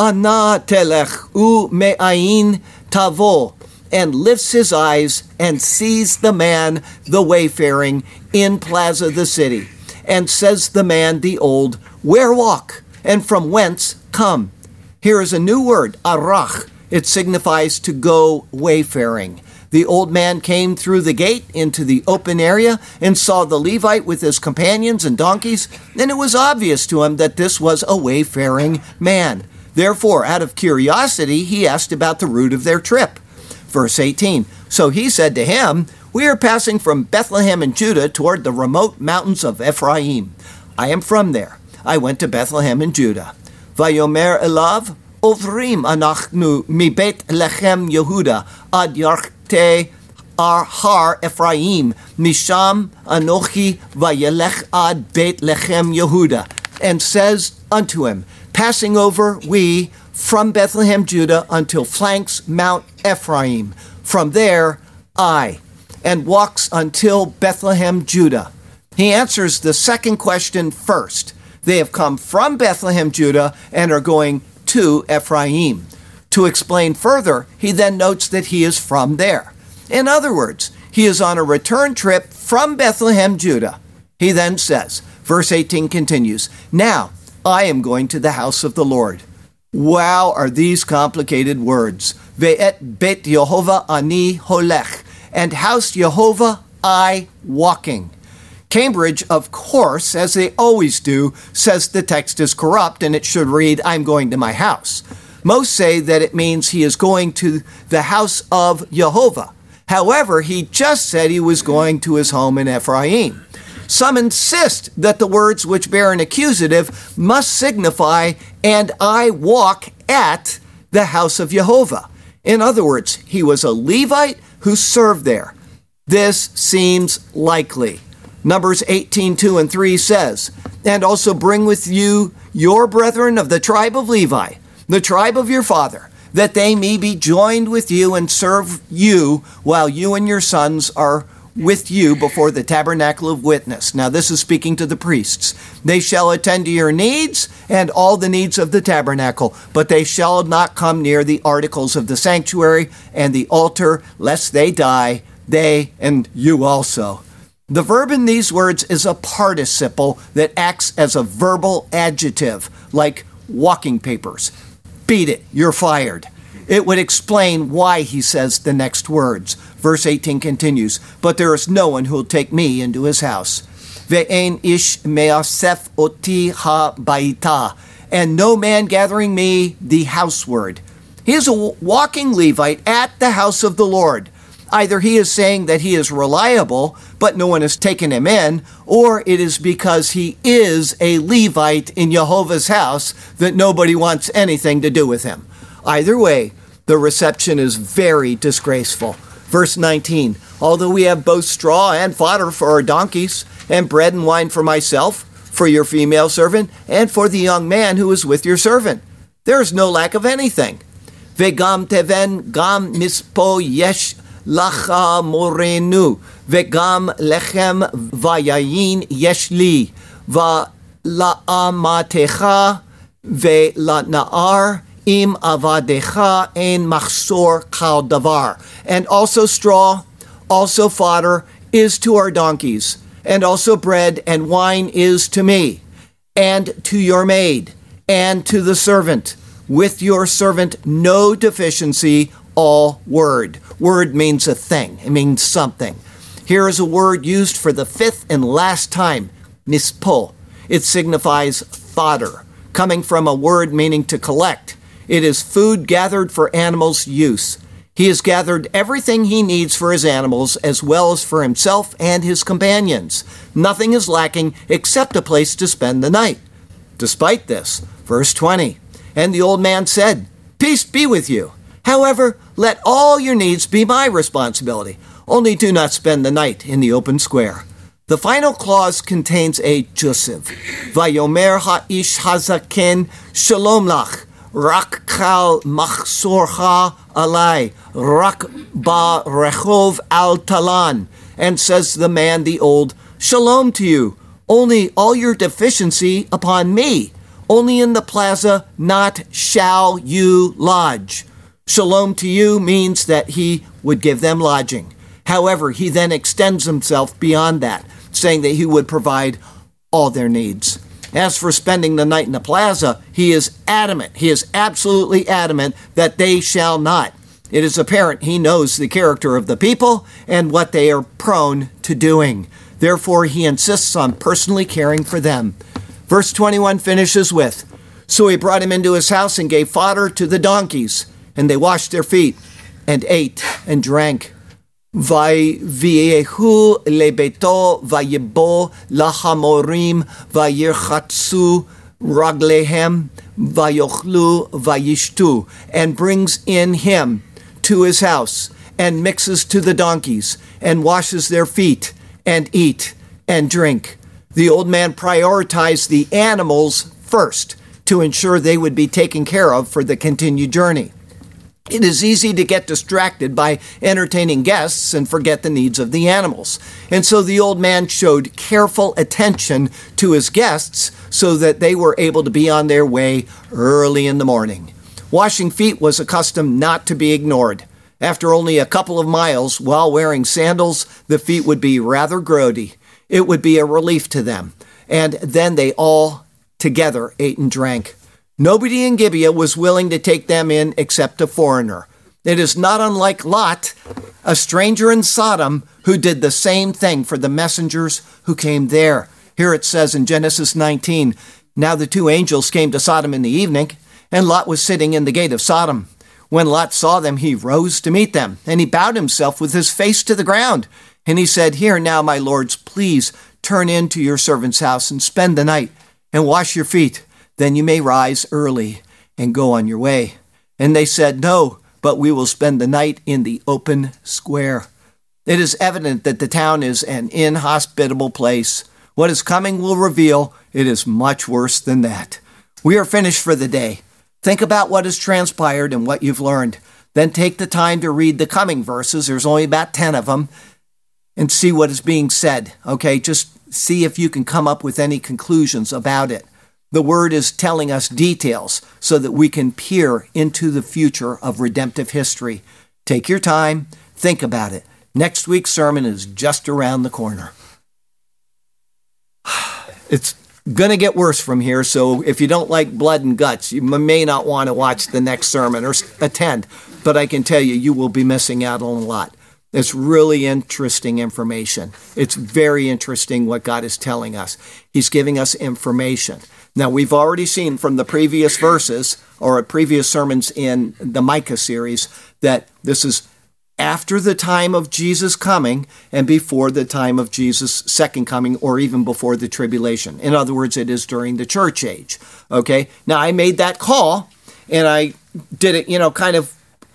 ana telech u me'ayin tavo, and lifts his eyes and sees the man, the wayfaring, in plaza the city, and says the man, the old, where walk, and from whence come? Here is a new word, arach. It signifies to go wayfaring. The old man came through the gate into the open area and saw the Levite with his companions and donkeys, and it was obvious to him that this was a wayfaring man. Therefore, out of curiosity, he asked about the route of their trip. Verse eighteen, so he said to him, we are passing from Bethlehem in Judah toward the remote mountains of Ephraim. I am from there. I went to Bethlehem in Judah. Vayomer elav, Ovrim anachnu mi Beit Lechem Yehuda ad Yarchte ar har Ephraim misham anochi vayelech ad Beit Lechem Yehuda, and says unto him, passing over we from Bethlehem Judah until flanks Mount Ephraim, from there I, and walks until Bethlehem Judah. He answers the second question first. They have come from Bethlehem Judah and are going to Ephraim. To explain further, he then notes that he is from there. In other words, he is on a return trip from Bethlehem, Judah. He then says, verse eighteen continues, now I am going to the house of the Lord. Wow, are these complicated words. Ve'et bet Yehovah ani holech, and house Yehovah I walking. Cambridge, of course, as they always do, says the text is corrupt and it should read, I'm going to my house. Most say that it means he is going to the house of Jehovah. However, he just said he was going to his home in Ephraim. Some insist that the words which bear an accusative must signify, and I walk at the house of Jehovah. In other words, he was a Levite who served there. This seems likely. Numbers eighteen, two and three says, and also bring with you your brethren of the tribe of Levi, the tribe of your father, that they may be joined with you and serve you while you and your sons are with you before the tabernacle of witness. Now this is speaking to the priests. They shall attend to your needs and all the needs of the tabernacle, but they shall not come near the articles of the sanctuary and the altar, lest they die, they and you also. The verb in these words is a participle that acts as a verbal adjective, like walking papers. Beat it, you're fired. It would explain why he says the next words. Verse eighteen continues, but there is no one who will take me into his house. Ve'en ish me'asef oti ha-baita, and no man gathering me the houseward. He is a walking Levite at the house of the Lord. Either he is saying that he is reliable, but no one has taken him in, or it is because he is a Levite in Jehovah's house that nobody wants anything to do with him. Either way, the reception is very disgraceful. Verse nineteen, although we have both straw and fodder for our donkeys, and bread and wine for myself, for your female servant, and for the young man who is with your servant, there is no lack of anything. Vegam teven gam mispo yesh lacha morenu, vegam lechem vayayin yesh li, va la'amatecha ve la'na'ar im avadecha en machsor kal davar. And also straw, also fodder is to our donkeys, and also bread and wine is to me, and to your maid, and to the servant. With your servant no deficiency, all word. Word means a thing. It means something. Here is a word used for the fifth and last time, mispo. It signifies fodder, coming from a word meaning to collect. It is food gathered for animals' use. He has gathered everything he needs for his animals as well as for himself and his companions. Nothing is lacking except a place to spend the night. Despite this, verse twenty, and the old man said, peace be with you. However, let all your needs be my responsibility. Only do not spend the night in the open square. The final clause contains a jussiv. Vayomer ha'ish hazaken shalom lach. Rak kal machsorcha alai. Rak ba rechov al talan. And says the man, the old, shalom to you. Only all your deficiency upon me. Only in the plaza, not shall you lodge. Shalom to you means that he would give them lodging. However, he then extends himself beyond that, saying that he would provide all their needs. As for spending the night in the plaza, he is adamant, he is absolutely adamant that they shall not. It is apparent he knows the character of the people and what they are prone to doing. Therefore, he insists on personally caring for them. Verse twenty-one finishes with, so he brought him into his house and gave fodder to the donkeys, and they washed their feet, and ate, and drank. Vayviehu lebeto vayebo lahamorim vayirchatsu raglehem vayochlu vayishtu, and brings in him to his house, and mixes to the donkeys, and washes their feet, and eat, and drink. The old man prioritized the animals first to ensure they would be taken care of for the continued journey. It is easy to get distracted by entertaining guests and forget the needs of the animals. And so the old man showed careful attention to his guests so that they were able to be on their way early in the morning. Washing feet was a custom not to be ignored. After only a couple of miles, while wearing sandals, the feet would be rather grody. It would be a relief to them. And then they all together ate and drank. Nobody in Gibeah was willing to take them in except a foreigner. It is not unlike Lot, a stranger in Sodom, who did the same thing for the messengers who came there. Here it says in Genesis nineteen, now the two angels came to Sodom in the evening, and Lot was sitting in the gate of Sodom. When Lot saw them, he rose to meet them, and he bowed himself with his face to the ground. And he said, here now, my lords, please turn into your servant's house and spend the night and wash your feet. Then you may rise early and go on your way. And they said, no, but we will spend the night in the open square. It is evident that the town is an inhospitable place. What is coming will reveal it is much worse than that. We are finished for the day. Think about what has transpired and what you've learned. Then take the time to read the coming verses. There's only about ten of them. And see what is being said. Okay, just see if you can come up with any conclusions about it. The word is telling us details so that we can peer into the future of redemptive history. Take your time, think about it. Next week's sermon is just around the corner. It's going to get worse from here. So if you don't like blood and guts, you may not want to watch the next sermon or attend. But I can tell you, you will be missing out on a lot. It's really interesting information. It's very interesting what God is telling us. He's giving us information. Now, we've already seen from the previous verses or previous sermons in the Micah series that this is after the time of Jesus coming and before the time of Jesus' second coming, or even before the tribulation. In other words, it is during the church age. Okay? Now, I made that call, and I did it, you know, kind of,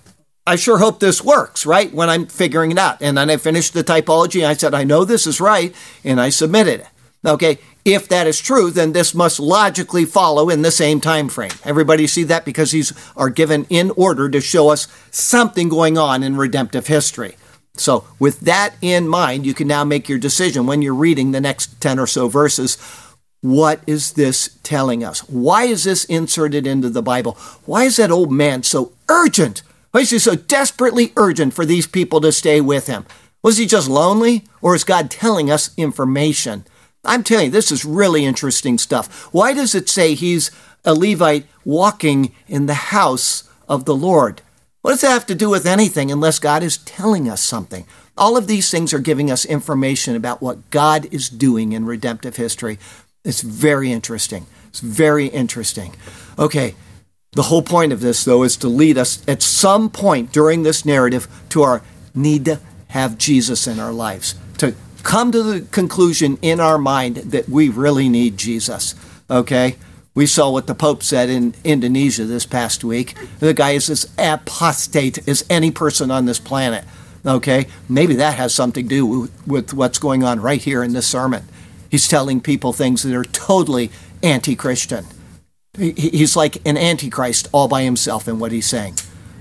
I sure hope this works, right? When I'm figuring it out. And then I finished the typology, and I said, I know this is right, and I submitted it. Okay? If that is true, then this must logically follow in the same time frame. Everybody see that? Because these are given in order to show us something going on in redemptive history. So with that in mind, you can now make your decision when you're reading the next ten or so verses. What is this telling us? Why is this inserted into the Bible? Why is that old man so urgent? Why is he so desperately urgent for these people to stay with him? Was he just lonely? Or is God telling us information? I'm telling you, this is really interesting stuff. Why does it say he's a Levite walking in the house of the Lord? What does that have to do with anything unless God is telling us something? All of these things are giving us information about what God is doing in redemptive history. It's very interesting. It's very interesting. Okay, the whole point of this, though, is to lead us at some point during this narrative to our need to have Jesus in our lives, to come to the conclusion in our mind that we really need Jesus, okay? We saw what the Pope said in Indonesia this past week. The guy is as apostate as any person on this planet, okay? Maybe that has something to do with, with what's going on right here in this sermon. He's telling people things that are totally anti-Christian. He, he's like an antichrist all by himself in what he's saying.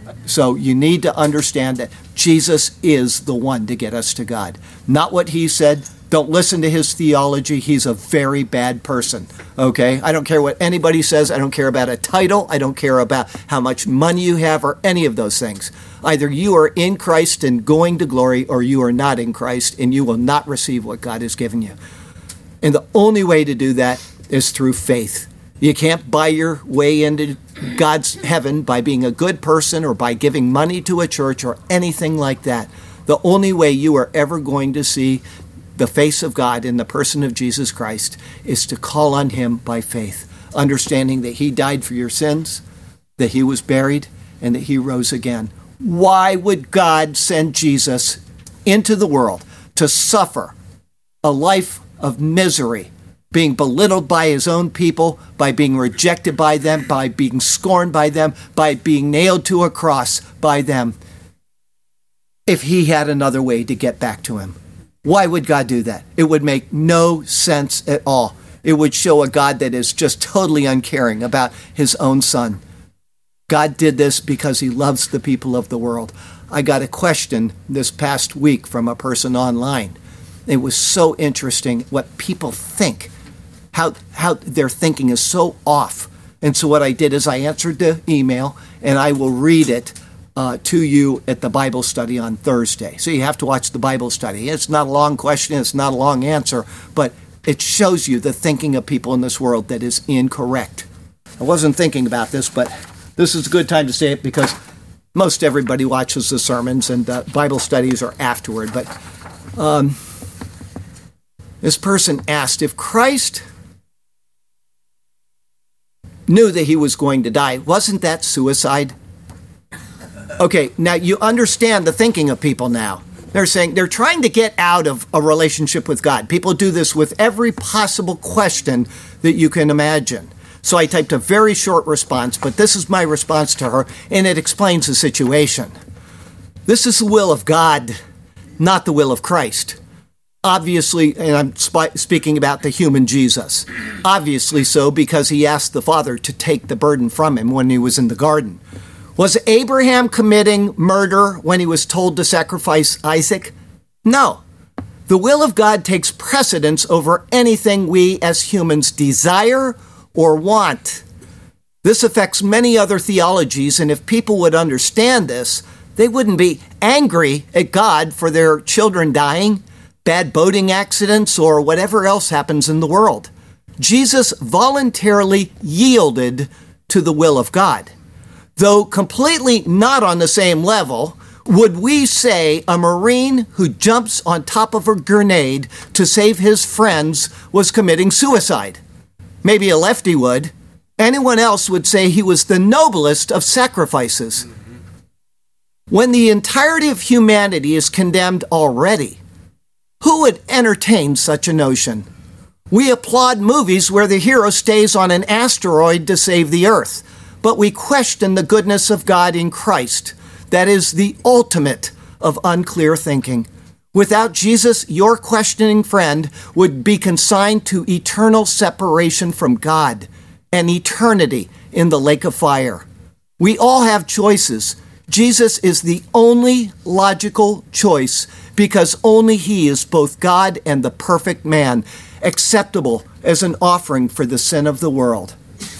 So you need to understand that Jesus is the one to get us to God. Not what he said. Don't listen to his theology. He's a very bad person, okay? I don't care what anybody says. I don't care about a title. I don't care about how much money you have or any of those things. Either you are in Christ and going to glory, or you are not in Christ and you will not receive what God has given you. And the only way to do that is through faith. You can't buy your way into God's heaven by being a good person or by giving money to a church or anything like that. The only way you are ever going to see the face of God in the person of Jesus Christ is to call on him by faith, understanding that he died for your sins, that he was buried, and that he rose again. Why would God send Jesus into the world to suffer a life of misery, being belittled by his own people, by being rejected by them, by being scorned by them, by being nailed to a cross by them, if he had another way to get back to him? Why would God do that? It would make no sense at all. It would show a God that is just totally uncaring about his own son. God did this because he loves the people of the world. I got a question this past week from a person online. It was so interesting what people think. How how their thinking is so off. And so what I did is I answered the email, and I will read it uh, to you at the Bible study on Thursday. So you have to watch the Bible study. It's not a long question, it's not a long answer, but it shows you the thinking of people in this world that is incorrect. I wasn't thinking about this, but this is a good time to say it because most everybody watches the sermons and the Bible studies are afterward. But um, this person asked, if Christ knew that he was going to die, wasn't that suicide? Okay, now you understand the thinking of people now. They're saying they're trying to get out of a relationship with God. People do this with every possible question that you can imagine. So I typed a very short response, but this is my response to her, and it explains the situation. This is the will of God, not the will of Christ. Obviously, and I'm sp- speaking about the human Jesus. Obviously so, because he asked the Father to take the burden from him when he was in the garden. Was Abraham committing murder when he was told to sacrifice Isaac? No. The will of God takes precedence over anything we as humans desire or want. This affects many other theologies, and if people would understand this, they wouldn't be angry at God for their children dying, bad boating accidents, or whatever else happens in the world. Jesus voluntarily yielded to the will of God. Though completely not on the same level, would we say a Marine who jumps on top of a grenade to save his friends was committing suicide? Maybe a lefty would. Anyone else would say he was the noblest of sacrifices. When the entirety of humanity is condemned already, who would entertain such a notion? We applaud movies where the hero stays on an asteroid to save the earth, but we question the goodness of God in Christ. That is the ultimate of unclear thinking. Without Jesus, your questioning friend would be consigned to eternal separation from God and eternity in the lake of fire. We all have choices. Jesus is the only logical choice because only he is both God and the perfect man, acceptable as an offering for the sin of the world.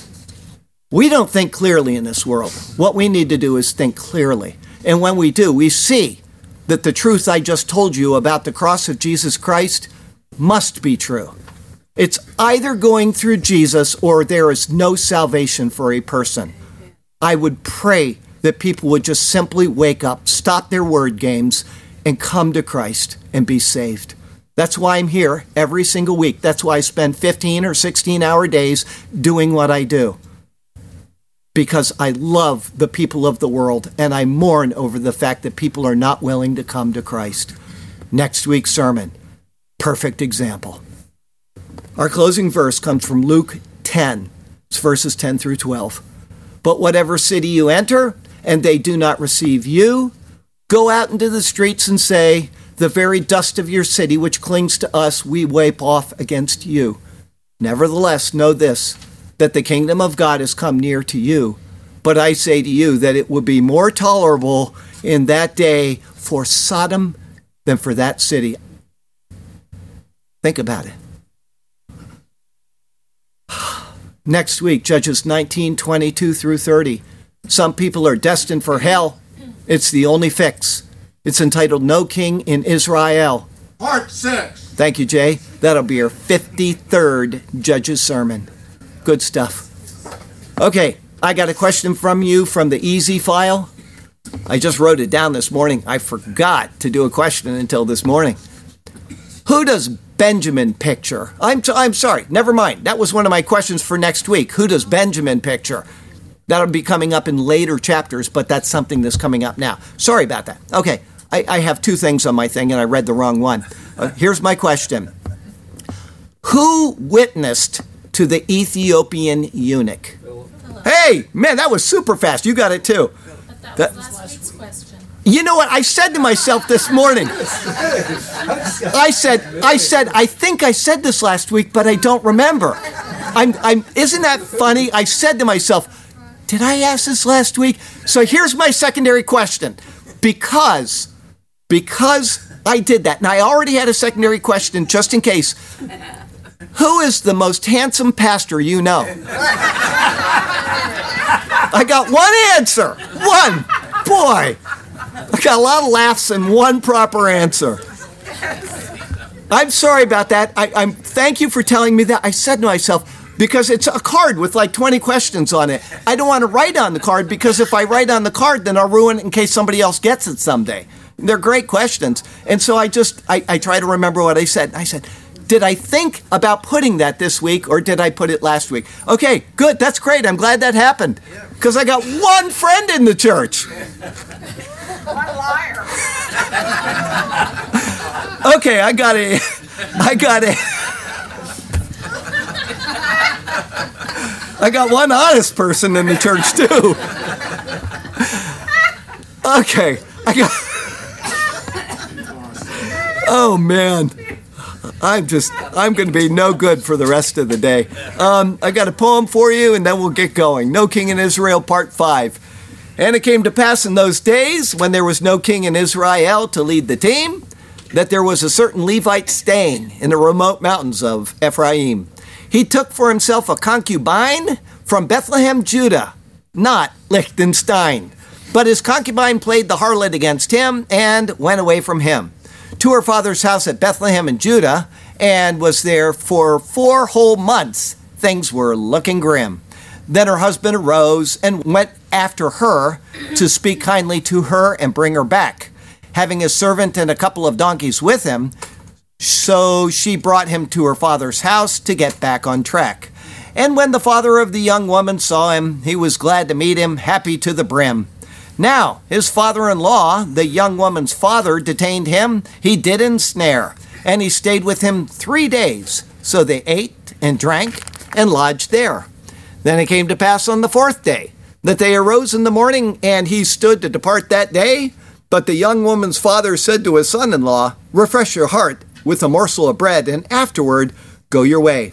We don't think clearly in this world. What we need to do is think clearly. And when we do, we see that the truth I just told you about the cross of Jesus Christ must be true. It's either going through Jesus or there is no salvation for a person. I would pray that people would just simply wake up, stop their word games, and come to Christ and be saved. That's why I'm here every single week. That's why I spend fifteen or sixteen hour days doing what I do. Because I love the people of the world, and I mourn over the fact that people are not willing to come to Christ. Next week's sermon, perfect example. Our closing verse comes from Luke ten. It's verses ten through twelve. But whatever city you enter, and they do not receive you, go out into the streets and say, the very dust of your city which clings to us, we wipe off against you. Nevertheless, know this, that the kingdom of God has come near to you. But I say to you that it would be more tolerable in that day for Sodom than for that city. Think about it. Next week, Judges nineteen, twenty-two through thirty. Some people are destined for hell. It's the only fix. It's entitled No King in Israel. Part six. Thank you, Jay. That'll be your fifty-third Judges sermon. Good stuff. Okay, I got a question from you from the easy file. I just wrote it down this morning. I forgot to do a question until this morning. Who does Benjamin picture? I'm, t- I'm sorry, never mind. That was one of my questions for next week. Who does Benjamin picture? That'll be coming up in later chapters, but that's something that's coming up now. Sorry about that. Okay, I, I have two things on my thing, and I read the wrong one. Uh, here's my question. Who witnessed to the Ethiopian eunuch? Hey, man, that was super fast. You got it too. But that That- was last week's question. You know what? I said to myself this morning. I said, I said, I think I said this last week, but I don't remember. I'm, I'm. Isn't that funny? I said to myself, did I ask this last week? So here's my secondary question. Because, because I did that, and I already had a secondary question just in case. Who is the most handsome pastor you know? I got one answer. One. Boy. I got a lot of laughs and one proper answer. I'm sorry about that. I, I'm. Thank you for telling me that. I said to myself, because it's a card with like twenty questions on it. I don't want to write on the card because if I write on the card, then I'll ruin it in case somebody else gets it someday. They're great questions. And so I just, I, I try to remember what I said. I said, did I think about putting that this week or did I put it last week? Okay, good. That's great. I'm glad that happened because I got one friend in the church. What a liar. Okay, I got it. I got it. I got one honest person in the church too. Okay, I got. Oh man, I'm just. I'm going to be no good for the rest of the day. Um, I got a poem for you, and then we'll get going. No King in Israel, Part Five. And it came to pass in those days, when there was no king in Israel to lead the team, that there was a certain Levite staying in the remote mountains of Ephraim. He took for himself a concubine from Bethlehem, Judah, not Liechtenstein. But his concubine played the harlot against him and went away from him to her father's house at Bethlehem in Judah, and was there for four whole months. Things were looking grim. Then her husband arose and went after her to speak kindly to her and bring her back, having a servant and a couple of donkeys with him. So she brought him to her father's house to get back on track. And when the father of the young woman saw him, he was glad to meet him, happy to the brim. Now, his father-in-law, the young woman's father, detained him. He did ensnare, and he stayed with him three days. So they ate and drank and lodged there. Then it came to pass on the fourth day that they arose in the morning, and he stood to depart that day. But the young woman's father said to his son-in-law, refresh your heart with a morsel of bread, and afterward go your way.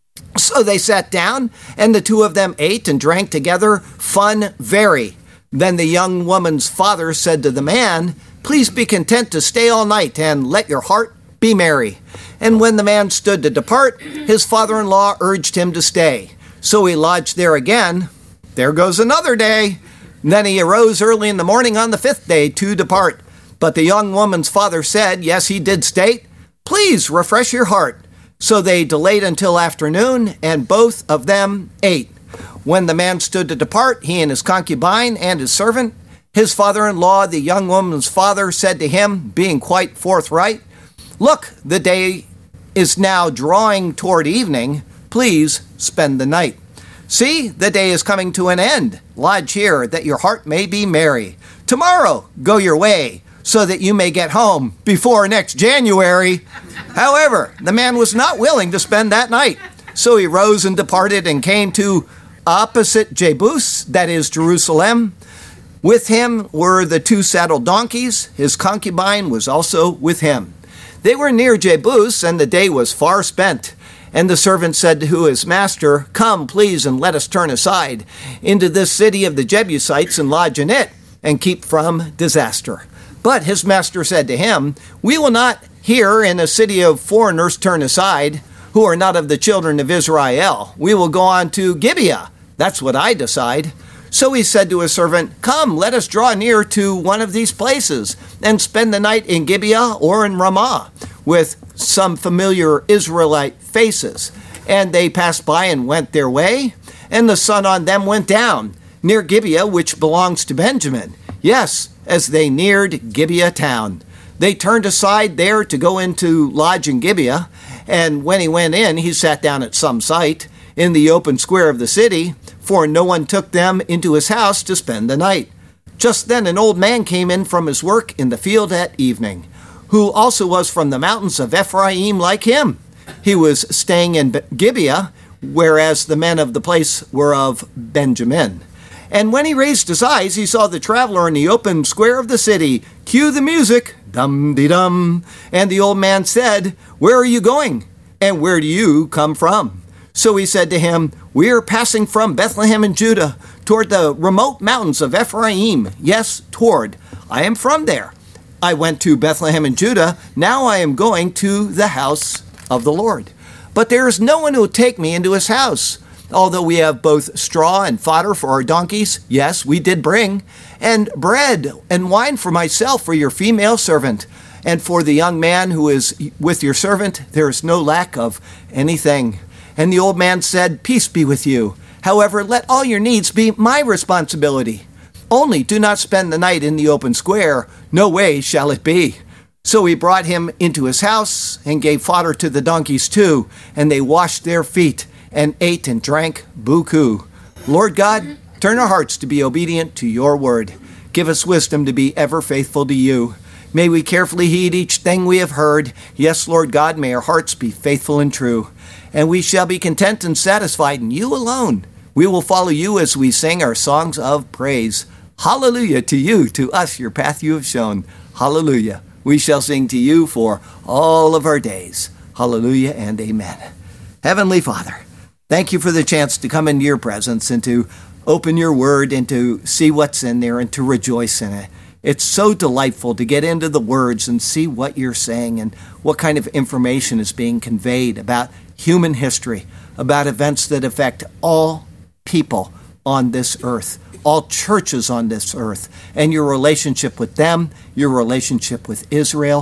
So they sat down, and the two of them ate and drank together, fun very. Then the young woman's father said to the man, please be content to stay all night, and let your heart be merry. And when the man stood to depart, his father-in-law urged him to stay. So he lodged there again. There goes another day. Then he arose early in the morning on the fifth day to depart. But the young woman's father said, yes, he did state, please refresh your heart. So they delayed until afternoon, and both of them ate. When the man stood to depart, he and his concubine and his servant, his father-in-law, the young woman's father, said to him, being quite forthright, look, the day is now drawing toward evening. Please spend the night. See, the day is coming to an end. Lodge here, that your heart may be merry. Tomorrow, go your way, so that you may get home before next January. However, the man was not willing to spend that night. So he rose and departed and came to opposite Jebus, that is Jerusalem. With him were the two saddled donkeys. His concubine was also with him. They were near Jebus, and the day was far spent. And the servant said to his master, come, please, and let us turn aside into this city of the Jebusites and lodge in it, and keep from disaster. But his master said to him, we will not here in a city of foreigners turn aside, who are not of the children of Israel. We will go on to Gibeah. That's what I decide. So he said to his servant, come, let us draw near to one of these places, and spend the night in Gibeah or in Ramah, with some familiar Israelite faces. And they passed by and went their way, and the sun on them went down, near Gibeah, which belongs to Benjamin. Yes, as they neared Gibeah town. They turned aside there to go into lodge in Gibeah, and when he went in, he sat down at some site in the open square of the city, for no one took them into his house to spend the night. Just then an old man came in from his work in the field at evening, who also was from the mountains of Ephraim like him. He was staying in Gibeah, whereas the men of the place were of Benjamin. And when he raised his eyes, he saw the traveler in the open square of the city. Cue the music, dum-de-dum. And the old man said, where are you going? And where do you come from? So he said to him, we are passing from Bethlehem in Judah toward the remote mountains of Ephraim. Yes, toward. I am from there. I went to Bethlehem in Judah. Now I am going to the house of the Lord. But there is no one who will take me into his house. Although we have both straw and fodder for our donkeys, yes, we did bring, and bread and wine for myself, for your female servant, and for the young man who is with your servant, there is no lack of anything. And the old man said, peace be with you. However, let all your needs be my responsibility. Only do not spend the night in the open square. No way shall it be. So he brought him into his house and gave fodder to the donkeys too, and they washed their feet and ate and drank buku. Lord God, turn our hearts to be obedient to your word. Give us wisdom to be ever faithful to you. May we carefully heed each thing we have heard. Yes, Lord God, may our hearts be faithful and true. And we shall be content and satisfied in you alone. We will follow you as we sing our songs of praise. Hallelujah to you, to us your path you have shown. Hallelujah. We shall sing to you for all of our days. Hallelujah and amen. Heavenly Father, thank you for the chance to come into your presence and to open your word and to see what's in there and to rejoice in it. It's so delightful to get into the words and see what you're saying and what kind of information is being conveyed about human history, about events that affect all people on this earth, all churches on this earth, and your relationship with them, your relationship with Israel.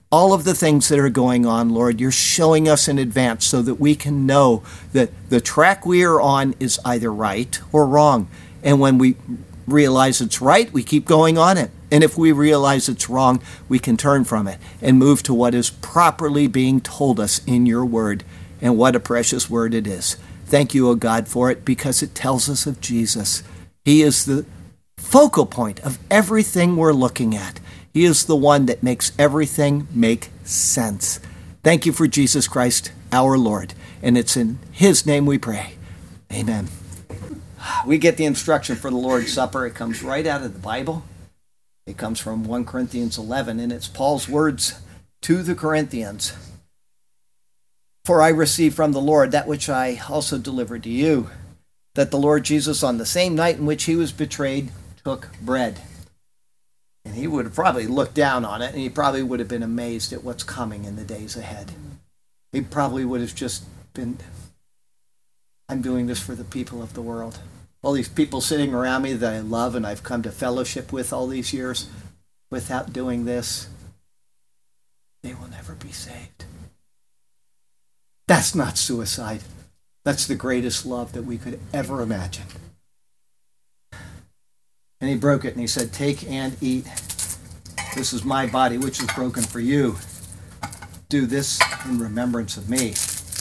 all of the things that are going on, Lord, you're showing us in advance so that we can know that the track we are on is either right or wrong. And when we realize it's right, we keep going on it. And if we realize it's wrong, we can turn from it and move to what is properly being told us in your word. And what a precious word it is. Thank you, O God, for it, because it tells us of Jesus. He is the focal point of everything we're looking at. He is the one that makes everything make sense. Thank you for Jesus Christ, our Lord. And it's in his name we pray. Amen. We get the instruction for the Lord's Supper. It comes right out of the Bible. It comes from First Corinthians eleven, and it's Paul's words to the Corinthians. For I received from the Lord that which I also delivered to you, that the Lord Jesus, on the same night in which he was betrayed, took bread. And he would have probably looked down on it, and he probably would have been amazed at what's coming in the days ahead. He probably would have just been, I'm doing this for the people of the world. All these people sitting around me that I love and I've come to fellowship with all these years, without doing this, they will never be saved. That's not suicide. That's the greatest love that we could ever imagine. And he broke it and he said, take and eat. This is my body, which is broken for you. Do this in remembrance of me.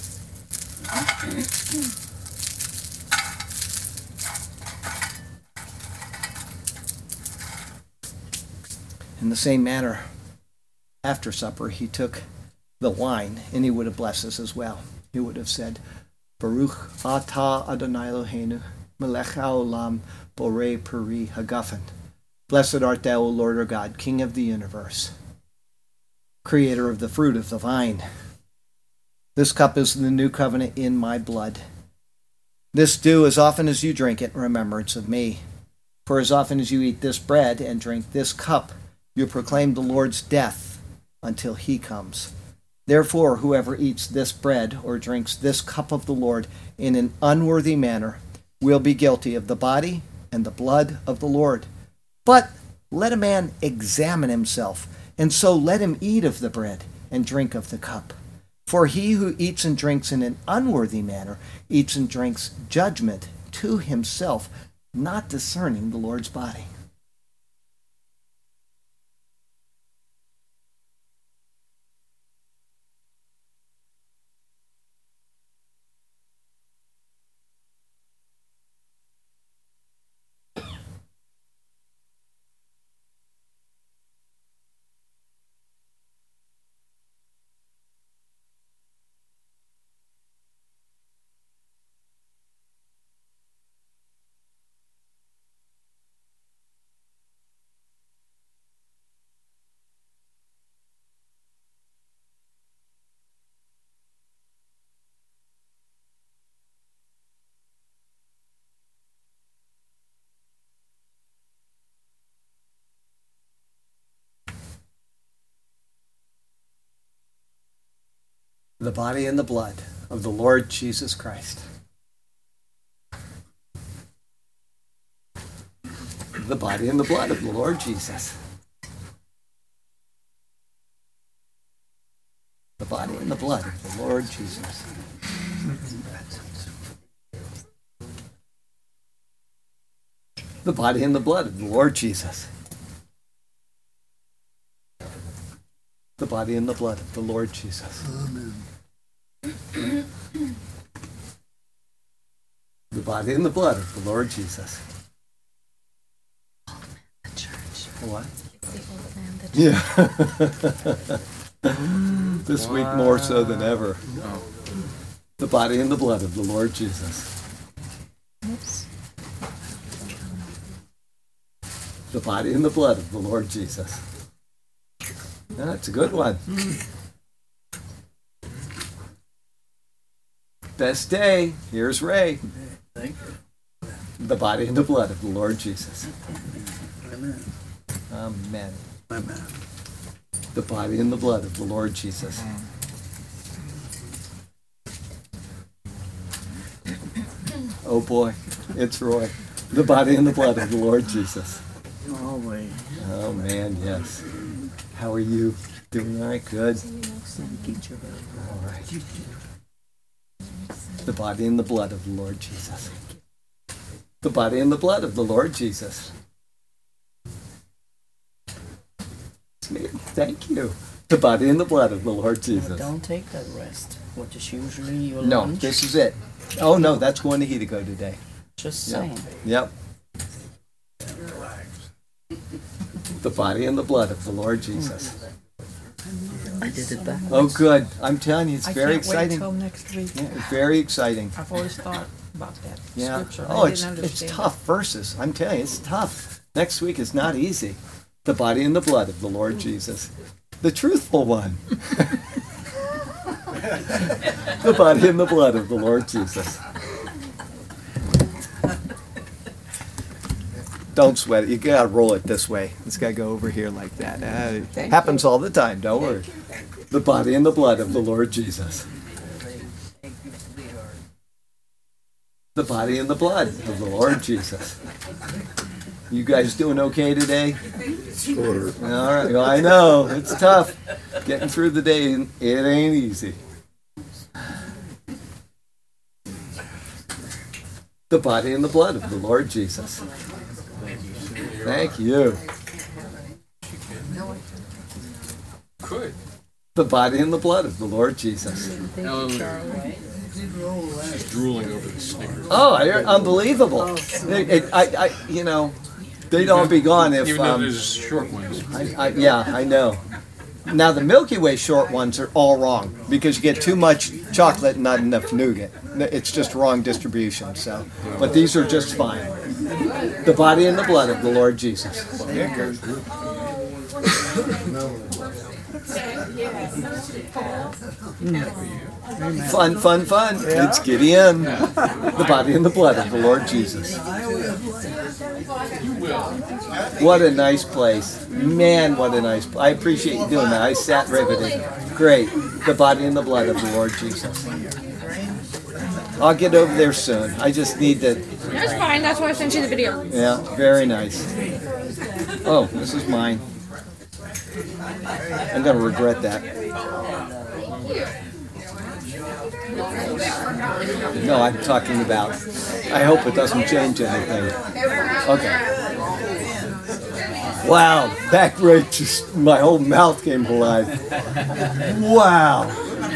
In the same manner, after supper, he took the wine and he would have blessed us as well. He would have said, Baruch atah Adonai Eloheinu, melech haolam, borei peri hagafen. Blessed art thou, O Lord our God, King of the universe, creator of the fruit of the vine. This cup is the new covenant in my blood. This do as often as you drink it in remembrance of me. For as often as you eat this bread and drink this cup, you proclaim the Lord's death until he comes. Therefore, whoever eats this bread or drinks this cup of the Lord in an unworthy manner will be guilty of the body and the blood of the Lord. But let a man examine himself, and so let him eat of the bread and drink of the cup. For he who eats and drinks in an unworthy manner eats and drinks judgment to himself, not discerning the Lord's body. The body and the blood of the Lord Jesus Christ. The body and the blood of the Lord Jesus. The body and the blood of the Lord Jesus. The body and the blood of the Lord Jesus. The body and the blood of the Lord Jesus. Amen. The body and the blood of the Lord Jesus. The church. What? It's the old man, the church. Yeah. This week more so than ever. The body and the blood of the Lord Jesus. Oops. The body and the blood of the Lord Jesus. That's a good one. Best day. Here's Ray. Thank you. The body and the blood of the Lord Jesus. Amen. Amen. Amen. The body and the blood of the Lord Jesus. Oh boy, it's Roy. The body and the blood of the Lord Jesus. Always. Oh man, yes. How are you? Doing all right? Good. All right. The body and the blood of the Lord Jesus. The body and the blood of the Lord Jesus. Thank you. The body and the blood of the Lord Jesus. Don't take that rest. What is usually your No, lunch? this is it. Oh no, that's going to Hedigo today. Just Yep. saying. Yep. The body and the blood of the Lord Jesus. I did it backwards. Oh, good. I'm telling you, it's I very can't exciting. wait till next week. Yeah, very exciting. I've always thought about that Yeah. scripture. Oh, I it's didn't it's understand tough verses. I'm telling you, it's tough. Next week is not easy. The body and the blood of the Lord Jesus, the truthful one. The body and the blood of the Lord Jesus. Don't sweat it. You gotta roll it this way. It's gotta go over here like that. Uh, it happens all the time. Don't worry. The body and the blood of the Lord Jesus. The body and the blood of the Lord Jesus. You guys doing okay today? Sure. All right. Well, I know it's tough getting through the day. It ain't easy. The body and the blood of the Lord Jesus. Thank you. Good. The body and the blood of the Lord Jesus. She's drooling over the Snickers. Oh, they're unbelievable. It, it, I, I, you know, they'd all be gone if. Even though Um, there's short ones. I, I, yeah, I know. Now the Milky Way short ones are all wrong because you get too much chocolate and not enough nougat. It's just wrong distribution. So, but these are just fine. The body and the blood of the Lord Jesus. Fun, fun, fun. It's Gideon. The body and the blood of the Lord Jesus. What a nice place. Man, what a nice place. I appreciate you doing that. I sat riveted. Great. The body and the blood of the Lord Jesus. I'll get over there soon. I just need to. That's fine. That's why I sent you the video. Yeah, very nice. Oh, this is mine. I'm going to regret that. No, I'm talking about. I hope it doesn't change anything. Okay. Wow, that right just my whole mouth came alive. Wow.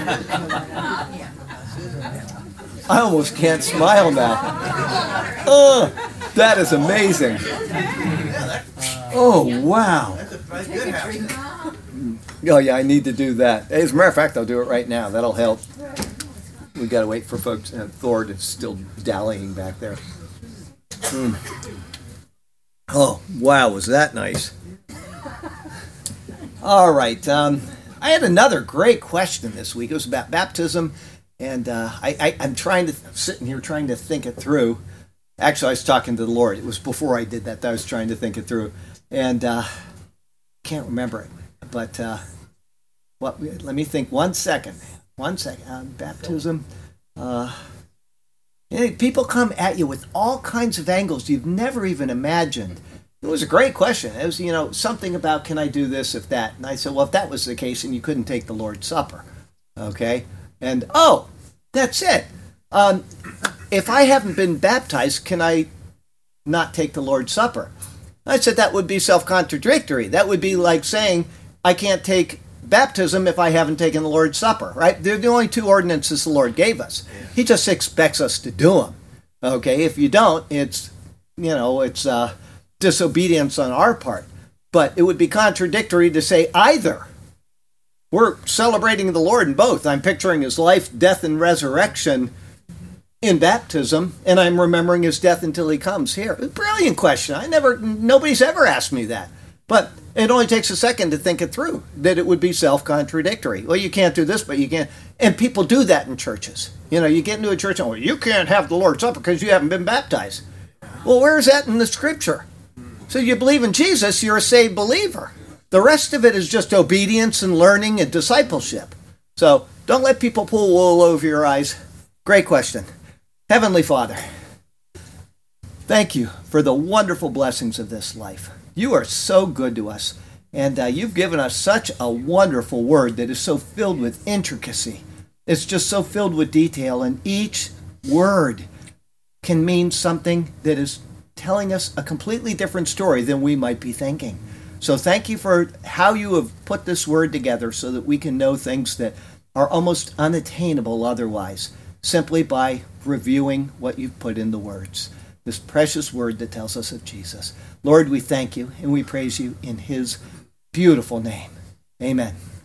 I almost can't smile now. Oh, that is amazing. Oh, wow. Oh, yeah, I need to do that. As a matter of fact, I'll do it right now. That'll help. We got to wait for folks. Uh, Thor is still dallying back there. Mm. Oh, wow, was that nice. All right. Um, I had another great question this week. It was about baptism, and uh, I, I, I'm trying to, I'm sitting here trying to think it through. Actually, I was talking to the Lord. It was before I did that that I was trying to think it through. And uh, can't remember it. But uh, what? Let me think one second. One second. Uh, baptism. Uh, you know, people come at you with all kinds of angles you've never even imagined. It was a great question. It was, you know, something about, can I do this if that? And I said, well, if that was the case, then you couldn't take the Lord's Supper. Okay? And, oh, that's it. Um, if I haven't been baptized, can I not take the Lord's Supper? I said that would be self-contradictory. That would be like saying I can't take baptism if I haven't taken the Lord's Supper, right? They're the only two ordinances the Lord gave us. He just expects us to do them. Okay? If you don't, it's, you know, it's uh, disobedience on our part. But it would be contradictory to say either. We're celebrating the Lord in both. I'm picturing his life, death, and resurrection in baptism, and I'm remembering his death until he comes here. Brilliant question. I never, nobody's ever asked me that. But it only takes a second to think it through, that it would be self-contradictory. Well, you can't do this, but you can. And people do that in churches. You know, you get into a church and, well, you can't have the Lord's Supper because you haven't been baptized. Well, where is that in the scripture? So you believe in Jesus, you're a saved believer. The rest of it is just obedience and learning and discipleship. So don't let people pull wool over your eyes. Great question. Heavenly Father, thank you for the wonderful blessings of this life. You are so good to us. And uh, you've given us such a wonderful word that is so filled with intricacy. It's just so filled with detail, and each word can mean something that is telling us a completely different story than we might be thinking. So thank you for how you have put this word together so that we can know things that are almost unattainable otherwise, simply by reviewing what you've put in the words. This precious word that tells us of Jesus. Lord, we thank you and we praise you in his beautiful name. Amen.